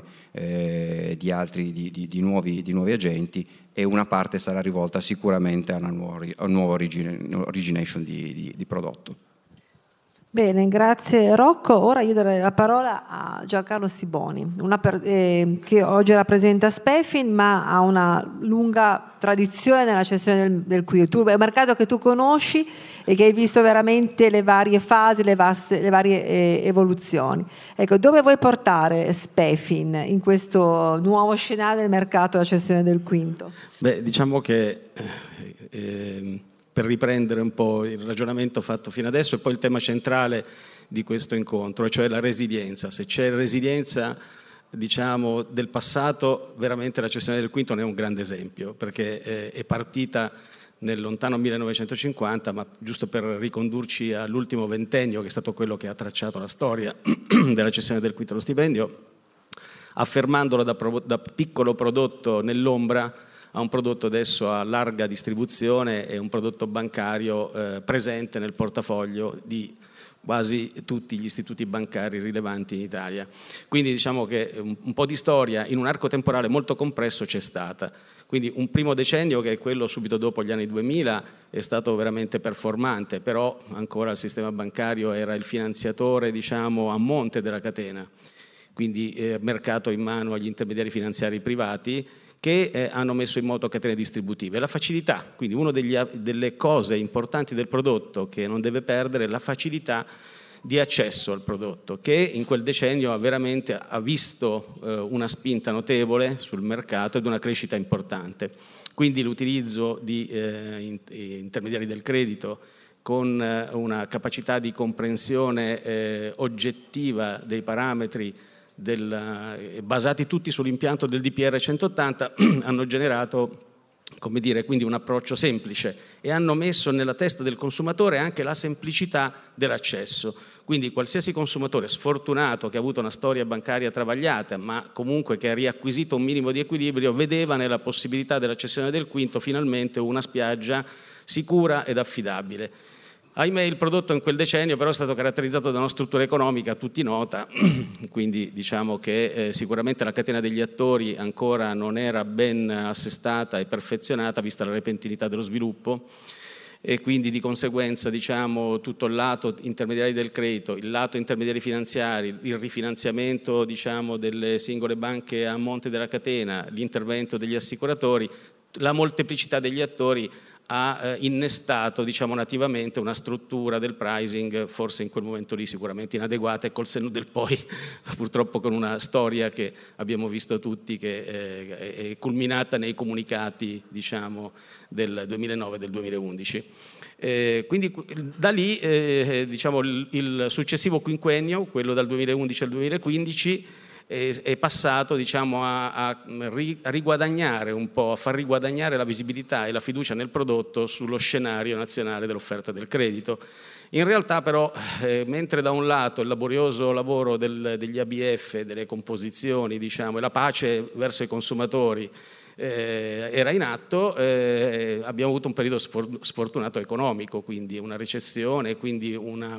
di nuovi agenti, e una parte sarà rivolta sicuramente a una nuova origination di prodotto. Bene, grazie Rocco. Ora io darei la parola a Giancarlo Siboni, che oggi rappresenta Spefin, ma ha una lunga tradizione nella cessione del quinto. È un mercato che tu conosci e che hai visto veramente le varie fasi, le varie evoluzioni. Ecco, dove vuoi portare Spefin in questo nuovo scenario del mercato della cessione del quinto? Beh, diciamo che per riprendere un po' il ragionamento fatto fino adesso, e poi il tema centrale di questo incontro, cioè la resilienza. Se c'è resilienza, diciamo, del passato, veramente la cessione del quinto ne è un grande esempio, perché è partita nel lontano 1950, ma giusto per ricondurci all'ultimo ventennio, che è stato quello che ha tracciato la storia della cessione del quinto allo stipendio, affermandola da piccolo prodotto nell'ombra a un prodotto adesso a larga distribuzione e un prodotto bancario presente nel portafoglio di quasi tutti gli istituti bancari rilevanti in Italia. Quindi diciamo che un po' di storia in un arco temporale molto compresso c'è stata. Quindi un primo decennio, che è quello subito dopo gli anni 2000, è stato veramente performante, però ancora il sistema bancario era il finanziatore, diciamo, a monte della catena, quindi mercato in mano agli intermediari finanziari privati, che hanno messo in moto catene distributive. La facilità, quindi una delle cose importanti del prodotto che non deve perdere, è la facilità di accesso al prodotto, che in quel decennio ha visto una spinta notevole sul mercato ed una crescita importante. Quindi l'utilizzo di intermediari del credito con una capacità di comprensione oggettiva dei parametri basati tutti sull'impianto del DPR 180 hanno generato, come dire, quindi un approccio semplice e hanno messo nella testa del consumatore anche la semplicità dell'accesso. Quindi qualsiasi consumatore sfortunato che ha avuto una storia bancaria travagliata, ma comunque che ha riacquisito un minimo di equilibrio, vedeva nella possibilità della cessione del quinto finalmente una spiaggia sicura ed affidabile. Ahimè, il prodotto in quel decennio però è stato caratterizzato da una struttura economica a tutti nota, quindi diciamo che sicuramente la catena degli attori ancora non era ben assestata e perfezionata vista la repentinità dello sviluppo, e quindi di conseguenza diciamo tutto il lato intermediari del credito, il lato intermediari finanziari, il rifinanziamento diciamo delle singole banche a monte della catena, l'intervento degli assicuratori, la molteplicità degli attori ha innestato diciamo nativamente una struttura del pricing forse in quel momento lì sicuramente inadeguata e col senno del poi purtroppo con una storia che abbiamo visto tutti che è culminata nei comunicati diciamo del 2009 e del 2011. Quindi da lì diciamo il successivo quinquennio, quello dal 2011 al 2015, è passato diciamo, a riguadagnare un po', a far riguadagnare la visibilità e la fiducia nel prodotto sullo scenario nazionale dell'offerta del credito. In realtà però, mentre da un lato il laborioso lavoro degli ABF, delle composizioni diciamo, e la pace verso i consumatori era in atto, abbiamo avuto un periodo sfortunato economico, quindi una recessione, quindi una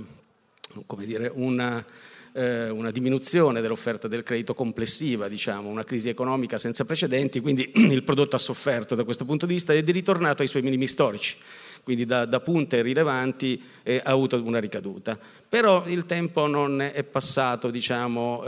diminuzione dell'offerta del credito complessiva, diciamo, una crisi economica senza precedenti, quindi il prodotto ha sofferto da questo punto di vista ed è ritornato ai suoi minimi storici, quindi da punte rilevanti ha avuto una ricaduta. Però il tempo non è passato diciamo,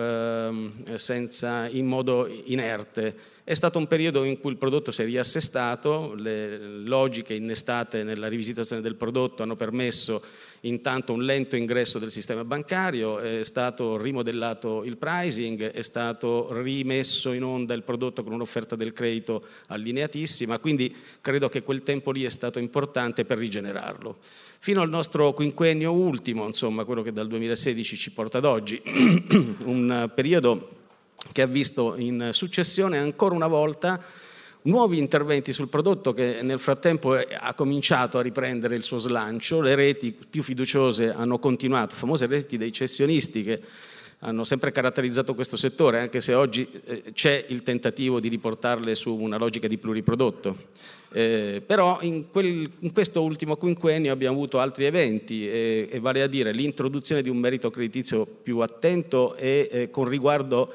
in modo inerte. È stato un periodo in cui il prodotto si è riassestato, le logiche innestate nella rivisitazione del prodotto hanno permesso intanto un lento ingresso del sistema bancario, è stato rimodellato il pricing, è stato rimesso in onda il prodotto con un'offerta del credito allineatissima, quindi credo che quel tempo lì è stato importante per rigenerarlo. Fino al nostro quinquennio ultimo, insomma quello che dal 2016 ci porta ad oggi, un periodo che ha visto in successione ancora una volta nuovi interventi sul prodotto che nel frattempo ha cominciato a riprendere il suo slancio, le reti più fiduciose hanno continuato, famose reti dei cessionisti che hanno sempre caratterizzato questo settore, anche se oggi c'è il tentativo di riportarle su una logica di pluriprodotto. Però in questo ultimo quinquennio abbiamo avuto altri eventi, e vale a dire l'introduzione di un merito creditizio più attento e con riguardo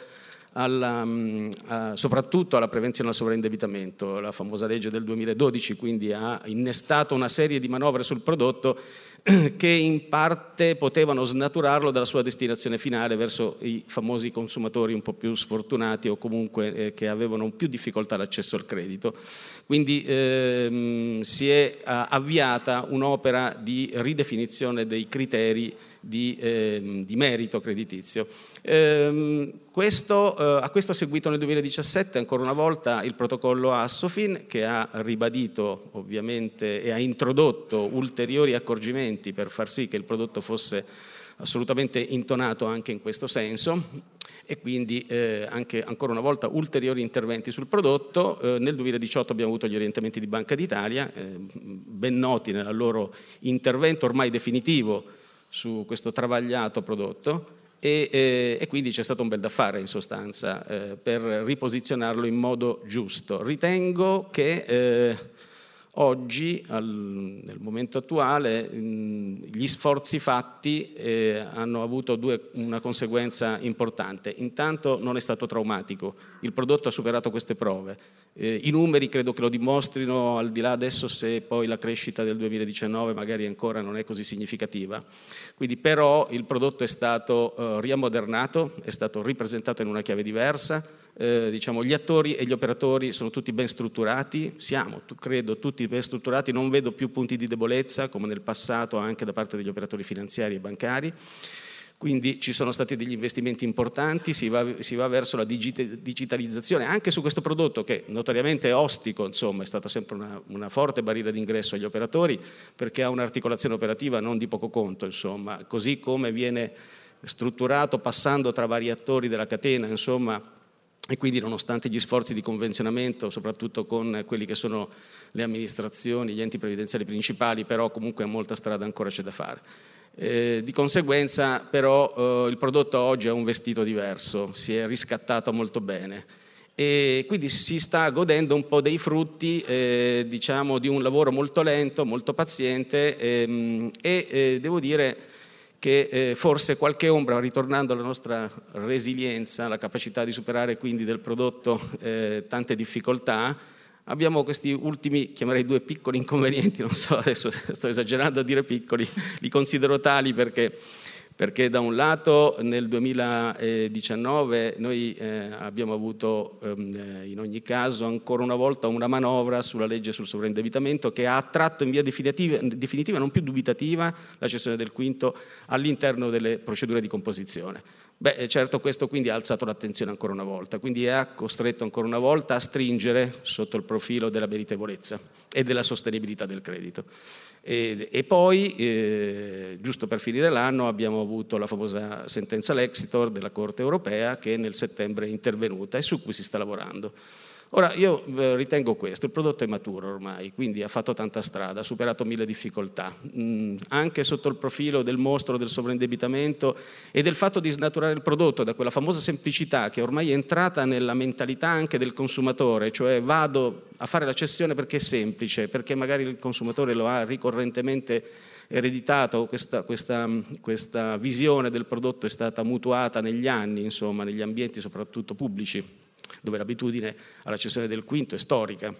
soprattutto alla prevenzione al sovraindebitamento. La famosa legge del 2012 quindi ha innestato una serie di manovre sul prodotto che in parte potevano snaturarlo dalla sua destinazione finale verso i famosi consumatori un po' più sfortunati o comunque che avevano più difficoltà all'accesso al credito. Quindi si è avviata un'opera di ridefinizione dei criteri di merito creditizio. A questo è seguito nel 2017 ancora una volta il protocollo Assofin, che ha ribadito ovviamente e ha introdotto ulteriori accorgimenti per far sì che il prodotto fosse assolutamente intonato anche in questo senso, e quindi anche ancora una volta ulteriori interventi sul prodotto. Nel 2018 abbiamo avuto gli orientamenti di Banca d'Italia, ben noti nel loro intervento ormai definitivo su questo travagliato prodotto, e quindi c'è stato un bel da fare in sostanza per riposizionarlo in modo giusto. Ritengo che oggi, nel momento attuale, gli sforzi fatti hanno avuto una conseguenza importante. Intanto non è stato traumatico, il prodotto ha superato queste prove. I numeri credo che lo dimostrino, al di là adesso se poi la crescita del 2019 magari ancora non è così significativa. Quindi però il prodotto è stato riammodernato, è stato ripresentato in una chiave diversa. Diciamo, gli attori e gli operatori sono tutti ben strutturati, credo tutti ben strutturati, non vedo più punti di debolezza come nel passato anche da parte degli operatori finanziari e bancari. Quindi ci sono stati degli investimenti importanti, si va verso la digitalizzazione anche su questo prodotto che notoriamente è ostico, insomma è stata sempre una forte barriera d'ingresso agli operatori perché ha un'articolazione operativa non di poco conto, insomma, così come viene strutturato passando tra vari attori della catena, insomma, e quindi nonostante gli sforzi di convenzionamento, soprattutto con quelli che sono le amministrazioni, gli enti previdenziali principali, però comunque molta strada ancora c'è da fare. Di conseguenza però il prodotto oggi ha un vestito diverso, si è riscattato molto bene e quindi si sta godendo un po' dei frutti diciamo di un lavoro molto lento, molto paziente e devo dire che forse qualche ombra, ritornando alla nostra resilienza, la capacità di superare quindi del prodotto tante difficoltà. Abbiamo questi ultimi, chiamerei 2 piccoli inconvenienti, non so, adesso sto esagerando a dire piccoli, li considero tali perché da un lato nel 2019 noi abbiamo avuto in ogni caso ancora una volta una manovra sulla legge sul sovraindebitamento che ha attratto in via definitiva, non più dubitativa, la cessione del quinto all'interno delle procedure di composizione. Beh, certo questo quindi ha alzato l'attenzione ancora una volta, quindi ha costretto ancora una volta a stringere sotto il profilo della meritevolezza e della sostenibilità del credito. E poi, giusto per finire l'anno, abbiamo avuto la famosa sentenza Lexitor della Corte europea che nel settembre è intervenuta e su cui si sta lavorando. Ora, io ritengo questo, il prodotto è maturo ormai, quindi ha fatto tanta strada, ha superato 1000 difficoltà, anche sotto il profilo del mostro del sovraindebitamento e del fatto di snaturare il prodotto da quella famosa semplicità che ormai è entrata nella mentalità anche del consumatore, cioè vado a fare la cessione perché è semplice, perché magari il consumatore lo ha ricorrentemente ereditato, questa visione del prodotto è stata mutuata negli anni, insomma, negli ambienti soprattutto pubblici, dove l'abitudine alla cessione del quinto è storica.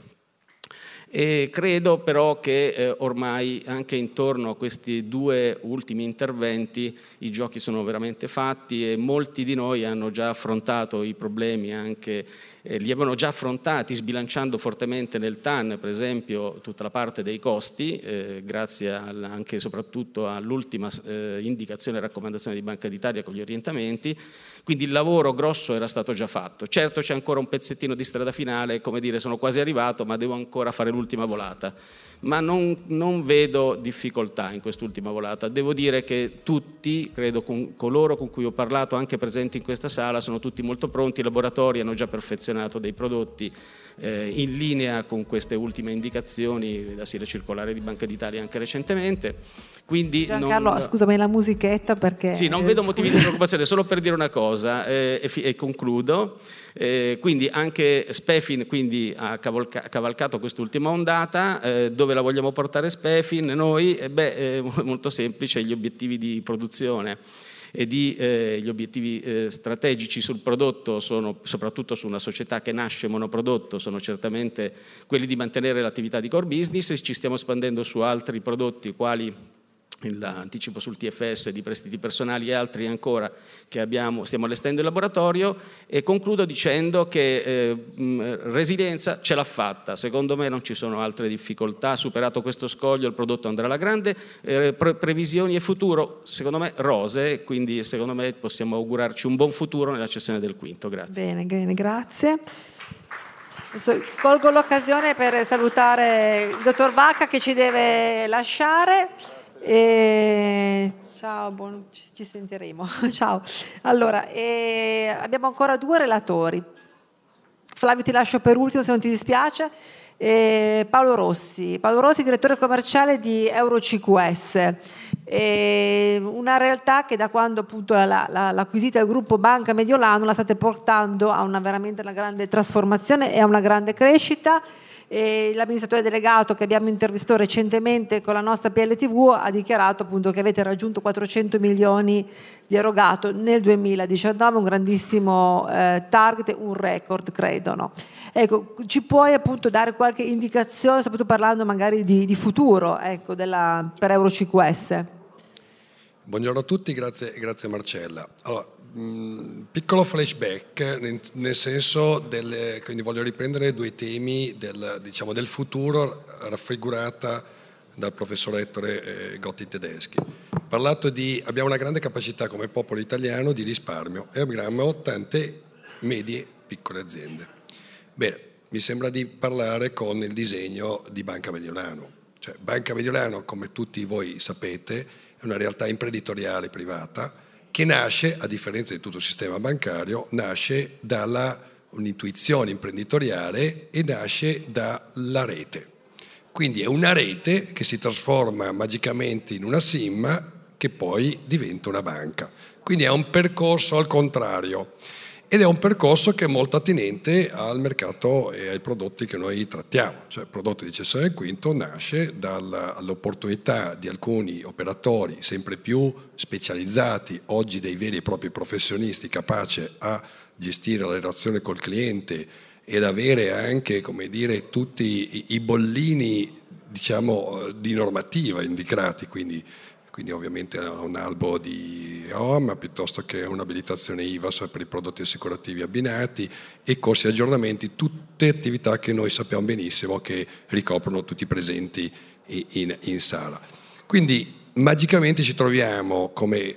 E credo però che ormai anche intorno a questi 2 ultimi interventi i giochi sono veramente fatti e molti di noi hanno già affrontato i problemi, anche li avevano già affrontati sbilanciando fortemente nel TAN, per esempio, tutta la parte dei costi, grazie anche e soprattutto all'ultima indicazione e raccomandazione di Banca d'Italia con gli orientamenti. Quindi il lavoro grosso era stato già fatto. Certo c'è ancora un pezzettino di strada finale, come dire, sono quasi arrivato, ma devo ancora fare l'ultima volata. Ma non vedo difficoltà in quest'ultima volata. Devo dire che tutti, credo coloro con cui ho parlato, anche presenti in questa sala, sono tutti molto pronti, i laboratori hanno già perfezionato dei prodotti in linea con queste ultime indicazioni, vedasi la circolare di Banca d'Italia anche recentemente. Quindi Giancarlo, scusami la musichetta perché... Sì, non vedo motivi di preoccupazione, solo per dire una cosa e concludo. Quindi anche Spefin quindi ha cavalcato quest'ultima ondata, dove la vogliamo portare Spefin noi? Molto semplice, gli obiettivi di produzione e gli obiettivi strategici sul prodotto sono, soprattutto su una società che nasce monoprodotto, sono certamente quelli di mantenere l'attività di core business e ci stiamo espandendo su altri prodotti quali l'anticipo sul TFS di prestiti personali e altri ancora che stiamo allestendo in laboratorio. E concludo dicendo che resilienza ce l'ha fatta, secondo me non ci sono altre difficoltà, superato questo scoglio il prodotto andrà alla grande, previsioni e futuro secondo me rosee, quindi secondo me possiamo augurarci un buon futuro nella cessione del quinto. Grazie. Bene, grazie. Adesso colgo l'occasione per salutare il dottor Vacca che ci deve lasciare. Ciao, ci sentiremo. Ciao. Allora, abbiamo ancora 2 relatori. Flavio, ti lascio per ultimo se non ti dispiace. Paolo Rossi, direttore commerciale di EuroCQS, una realtà che da quando appunto l'acquisita del gruppo Banca Mediolano la state portando a veramente una grande trasformazione e a una grande crescita. L'amministratore delegato che abbiamo intervistato recentemente con la nostra PLTV ha dichiarato appunto che avete raggiunto 400 milioni di erogato nel 2019, un grandissimo target, un record credo, no? Ecco, ci puoi appunto dare qualche indicazione, soprattutto parlando magari di futuro, ecco, per EuroCQS? Buongiorno a tutti, grazie Marcella. Allora, piccolo flashback, nel senso quindi voglio riprendere 2 temi del futuro raffigurata dal professor Ettore Gotti Tedeschi. Parlato di abbiamo una grande capacità come popolo italiano di risparmio e abbiamo tante medie piccole aziende. Bene, mi sembra di parlare con il disegno di Banca Mediolanum. Cioè, Banca Mediolanum, come tutti voi sapete, è una realtà imprenditoriale privata che nasce, a differenza di tutto il sistema bancario, nasce dalla un'intuizione imprenditoriale e nasce dalla rete. Quindi è una rete che si trasforma magicamente in una SIM che poi diventa una banca. Quindi è un percorso al contrario ed è un percorso che è molto attinente al mercato e ai prodotti che noi trattiamo. Cioè il prodotto di cessione del quinto nasce dall'opportunità di alcuni operatori sempre più specializzati, oggi dei veri e propri professionisti capaci a gestire la relazione col cliente ed avere anche, come dire, tutti i bollini, diciamo, di normativa indicati, quindi ovviamente un albo di OMA piuttosto che un'abilitazione IVAS per i prodotti assicurativi abbinati e corsi aggiornamenti, tutte attività che noi sappiamo benissimo che ricoprono tutti i presenti in sala. Quindi magicamente ci troviamo come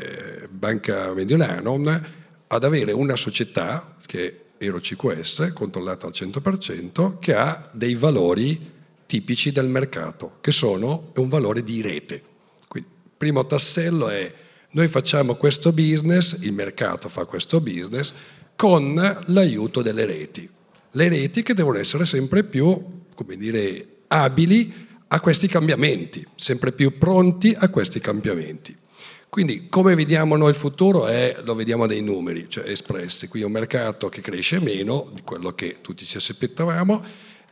Banca Mediolanum ad avere una società che è Ero CQS, controllata al 100%, che ha dei valori tipici del mercato, che sono un valore di rete. Quindi, il primo tassello è noi facciamo questo business, il mercato fa questo business, con l'aiuto delle reti. Le reti che devono essere sempre più, come dire, abili a questi cambiamenti, sempre più pronti a questi cambiamenti. Quindi come vediamo noi il futuro lo vediamo dai numeri, cioè espressi. Qui è un mercato che cresce meno di quello che tutti ci aspettavamo,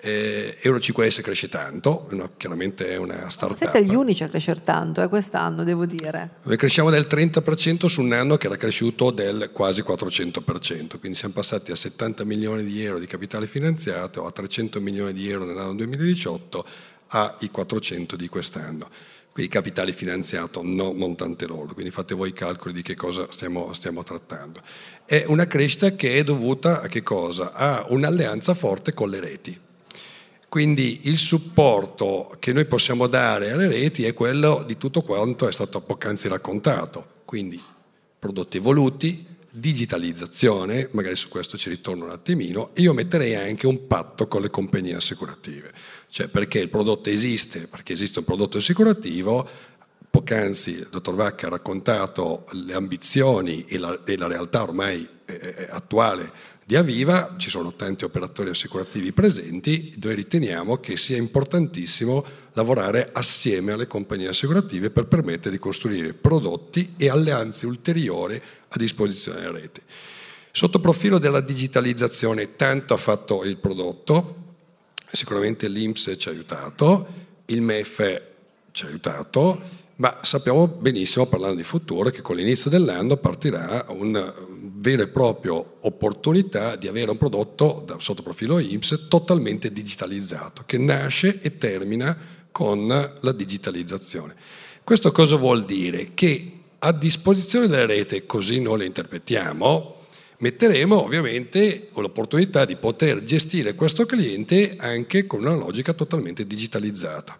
Ero CQS cresce tanto, chiaramente è una start-up. Siete gli unici a crescere tanto, quest'anno devo dire. Noi cresciamo del 30% su un anno che era cresciuto del quasi 400%, quindi siamo passati a 70 milioni di euro di capitale finanziato, a 300 milioni di euro nell'anno 2018, ai 400 di quest'anno. Quindi capitale finanziato, non montante lordo, quindi fate voi i calcoli di che cosa stiamo trattando. È una crescita che è dovuta a che cosa? A un'alleanza forte con le reti. Quindi il supporto che noi possiamo dare alle reti è quello di tutto quanto è stato poc'anzi raccontato, quindi prodotti evoluti, digitalizzazione, magari su questo ci ritorno un attimino, e io metterei anche un patto con le compagnie assicurative. Cioè perché il prodotto esiste, perché esiste un prodotto assicurativo, poc'anzi il dottor Vacca ha raccontato le ambizioni e la realtà ormai attuale di Aviva, ci sono tanti operatori assicurativi presenti, noi riteniamo che sia importantissimo lavorare assieme alle compagnie assicurative per permettere di costruire prodotti e alleanze ulteriori a disposizione della rete. Sotto profilo della digitalizzazione tanto ha fatto il prodotto, sicuramente l'INPS ci ha aiutato, il MEF ci ha aiutato, ma sappiamo benissimo, parlando di futuro, che con l'inizio dell'anno partirà una vera e propria opportunità di avere un prodotto sotto profilo INPS totalmente digitalizzato, che nasce e termina con la digitalizzazione. Questo cosa vuol dire? Che a disposizione della rete, così noi le interpretiamo, metteremo ovviamente l'opportunità di poter gestire questo cliente anche con una logica totalmente digitalizzata.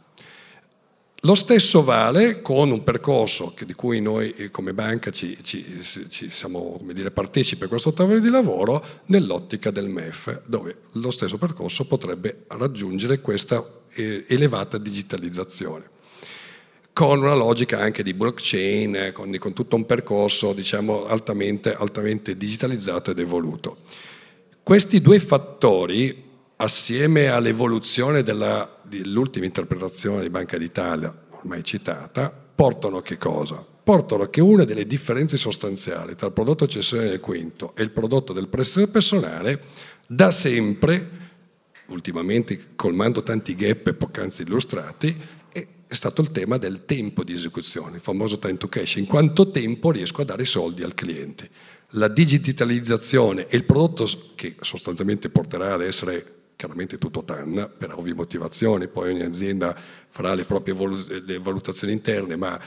Lo stesso vale con un percorso di cui noi come banca ci siamo, come dire, partecipi a questo tavolo di lavoro nell'ottica del MEF, dove lo stesso percorso potrebbe raggiungere questa elevata digitalizzazione, con una logica anche di blockchain, con tutto un percorso, diciamo, altamente digitalizzato ed evoluto. Questi due fattori, assieme all'evoluzione dell'ultima interpretazione di Banca d'Italia, ormai citata, portano che cosa? Portano che una delle differenze sostanziali tra il prodotto cessione del quinto e il prodotto del prestito personale, da sempre, ultimamente colmando tanti gap poc'anzi illustrati, è stato il tema del tempo di esecuzione, il famoso time to cash, in quanto tempo riesco a dare i soldi al cliente. La digitalizzazione e il prodotto che sostanzialmente porterà ad essere chiaramente tutto TAN per ovvie motivazioni, poi ogni azienda farà le proprie le valutazioni interne, ma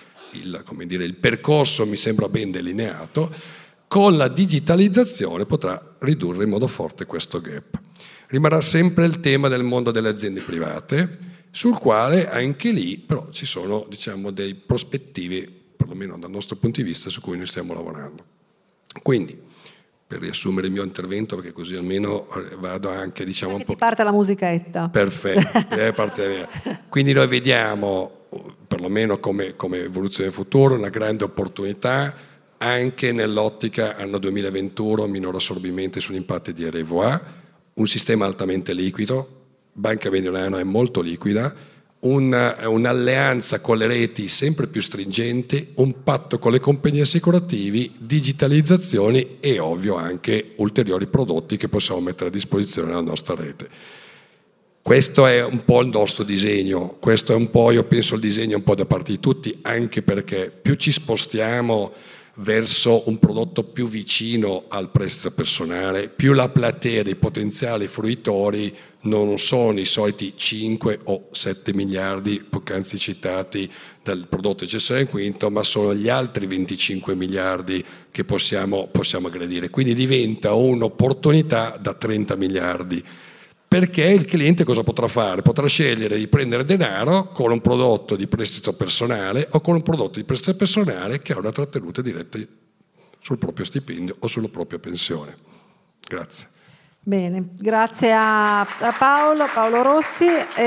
il percorso mi sembra ben delineato. Con la digitalizzazione potrà ridurre in modo forte questo gap. Rimarrà sempre il tema del mondo delle aziende private, sul quale anche lì però ci sono, diciamo, dei prospettivi, perlomeno dal nostro punto di vista, su cui noi stiamo lavorando. Quindi, per riassumere il mio intervento, perché così almeno vado anche, diciamo, un po'... Parte la musichetta. Perfetto, parte mia. Quindi noi vediamo, perlomeno come evoluzione futura, una grande opportunità anche nell'ottica anno 2021, minor assorbimento sugli impatti di RVA, un sistema altamente liquido, Banca Mediolanum è molto liquida, un'alleanza con le reti sempre più stringenti, un patto con le compagnie assicurativi, digitalizzazioni e ovvio anche ulteriori prodotti che possiamo mettere a disposizione della nostra rete. Questo è un po' il nostro disegno, questo è un po', io penso, il disegno un po' da parte di tutti, anche perché più ci spostiamo verso un prodotto più vicino al prestito personale, più la platea dei potenziali fruitori non sono i soliti 5 o 7 miliardi poc'anzi citati dal prodotto di cessione in quinto, ma sono gli altri 25 miliardi che possiamo aggredire. Quindi diventa un'opportunità da 30 miliardi. Perché il cliente cosa potrà fare? Potrà scegliere di prendere denaro con un prodotto di prestito personale o con un prodotto di prestito personale che ha una trattenuta diretta sul proprio stipendio o sulla propria pensione. Grazie. Bene, grazie a Paolo Rossi.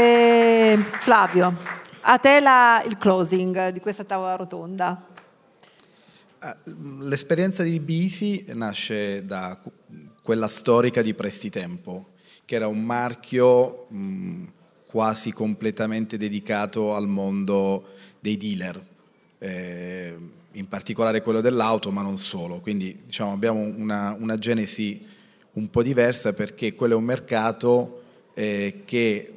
Flavio, a te il closing di questa tavola rotonda. L'esperienza di Bisi nasce da quella storica di Prestitempo, che era un marchio quasi completamente dedicato al mondo dei dealer, in particolare quello dell'auto, ma non solo. Quindi diciamo, abbiamo una genesi un po' diversa, perché quello è un mercato che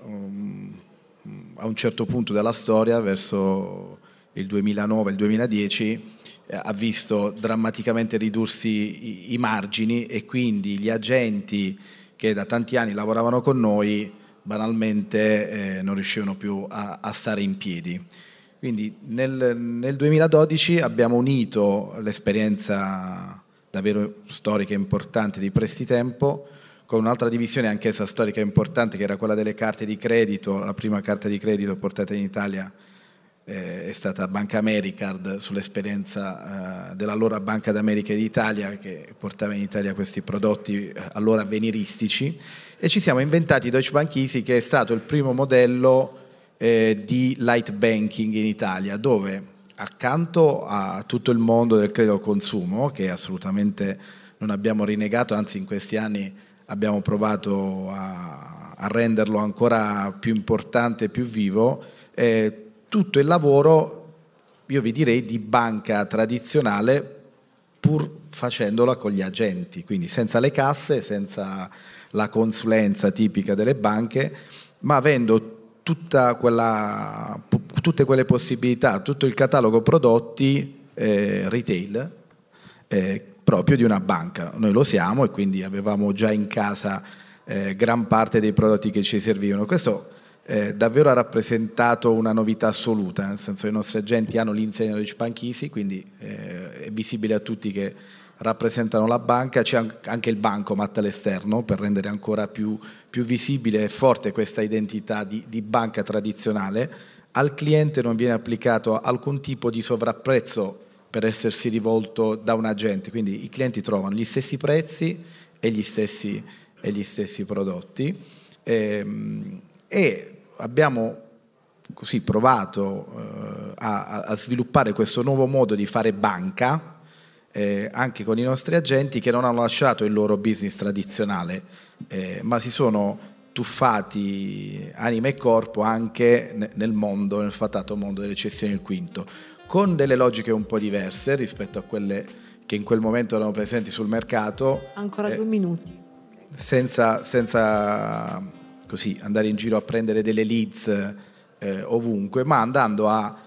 a un certo punto della storia, verso il 2009, il 2010, ha visto drammaticamente ridursi i margini, e quindi gli agenti che da tanti anni lavoravano con noi banalmente non riuscivano più a stare in piedi. Quindi nel 2012 abbiamo unito l'esperienza davvero storica e importante di Prestitempo con un'altra divisione anch'essa storica e importante, che era quella delle carte di credito. La prima carta di credito portata in Italia è stata Banca Americard, sull'esperienza dell'allora Banca d'America d'Italia, che portava in Italia questi prodotti allora avveniristici, e ci siamo inventati Deutsche Bank Easy, che è stato il primo modello di light banking in Italia, dove accanto a tutto il mondo del credito al consumo, che assolutamente non abbiamo rinnegato, anzi in questi anni abbiamo provato a renderlo ancora più importante, più vivo, tutto il lavoro, io vi direi, di banca tradizionale, pur facendolo con gli agenti, quindi senza le casse, senza la consulenza tipica delle banche, ma avendo tutte quelle possibilità, tutto il catalogo prodotti retail proprio di una banca. Noi lo siamo, e quindi avevamo già in casa gran parte dei prodotti che ci servivano. Questo davvero ha rappresentato una novità assoluta, nel senso che i nostri agenti hanno l'insegna di Deutsche Bank Easy, quindi è visibile a tutti che rappresentano la banca. C'è anche il bancomat all'esterno per rendere ancora più visibile e forte questa identità di banca tradizionale. Al cliente non viene applicato alcun tipo di sovrapprezzo per essersi rivolto da un agente, quindi i clienti trovano gli stessi prezzi e gli stessi prodotti, e abbiamo così provato a sviluppare questo nuovo modo di fare banca anche con i nostri agenti, che non hanno lasciato il loro business tradizionale, ma si sono tuffati anima e corpo anche nel fatato mondo delle cessioni il quinto, con delle logiche un po' diverse rispetto a quelle che in quel momento erano presenti sul mercato. Ancora 2 minuti. Senza così andare in giro a prendere delle leads ovunque, ma andando a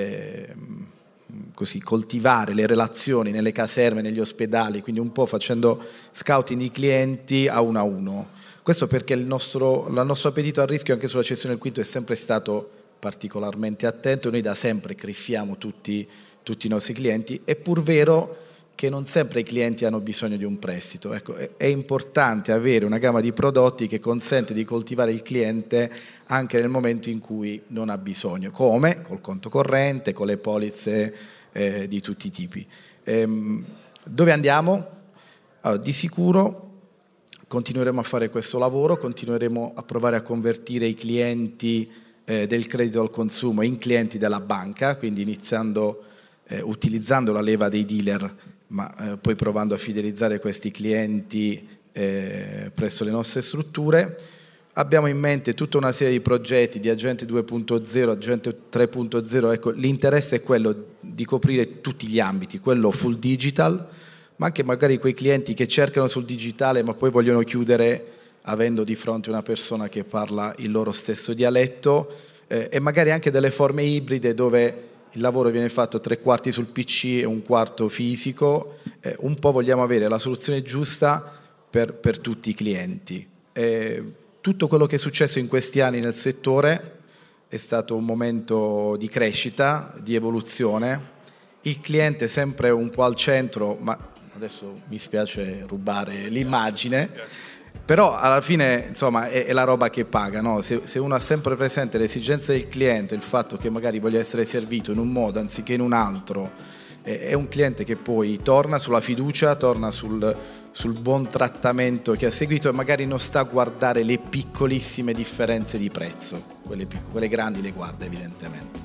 così coltivare le relazioni nelle caserme, negli ospedali, quindi un po' facendo scouting di clienti a uno. Questo perché il nostro appetito al rischio anche sulla cessione del quinto è sempre stato particolarmente attento. Noi da sempre griffiamo tutti i nostri clienti. È pur vero che non sempre i clienti hanno bisogno di un prestito. Ecco, è importante avere una gamma di prodotti che consente di coltivare il cliente anche nel momento in cui non ha bisogno, come col conto corrente, con le polizze di tutti i tipi. Dove andiamo? Allora, di sicuro continueremo a fare questo lavoro, continueremo a provare a convertire i clienti del credito al consumo in clienti della banca, quindi iniziando utilizzando la leva dei dealer, ma poi provando a fidelizzare questi clienti presso le nostre strutture. Abbiamo in mente tutta una serie di progetti di Agente 2.0, Agente 3.0, ecco, l'interesse è quello di coprire tutti gli ambiti, quello full digital, ma anche magari quei clienti che cercano sul digitale ma poi vogliono chiudere avendo di fronte una persona che parla il loro stesso dialetto, e magari anche delle forme ibride dove il lavoro viene fatto 3/4 sul PC e 1/4 fisico. Un po' vogliamo avere la soluzione giusta per tutti i clienti. Tutto quello che è successo in questi anni nel settore è stato un momento di crescita, di evoluzione. Il cliente è sempre un po' al centro, ma adesso mi spiace rubare l'immagine, però alla fine insomma è la roba che paga, no? Se uno ha sempre presente le esigenze del cliente, il fatto che magari voglia essere servito in un modo anziché in un altro, è un cliente che poi torna sulla fiducia, torna sul buon trattamento che ha seguito e magari non sta a guardare le piccolissime differenze di prezzo, quelle grandi le guarda evidentemente.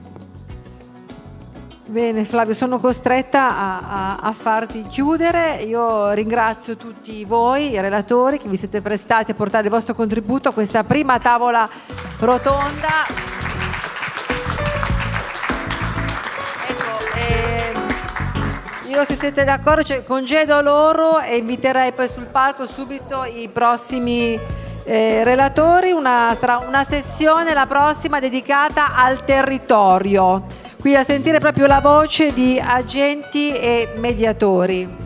Bene Flavio, sono costretta a farti chiudere. Io ringrazio tutti voi, i relatori, che vi siete prestati a portare il vostro contributo a questa prima tavola rotonda. Io, se siete d'accordo, congedo loro e inviterei poi sul palco subito i prossimi relatori. Sarà una sessione, la prossima, dedicata al territorio, qui a sentire proprio la voce di agenti e mediatori.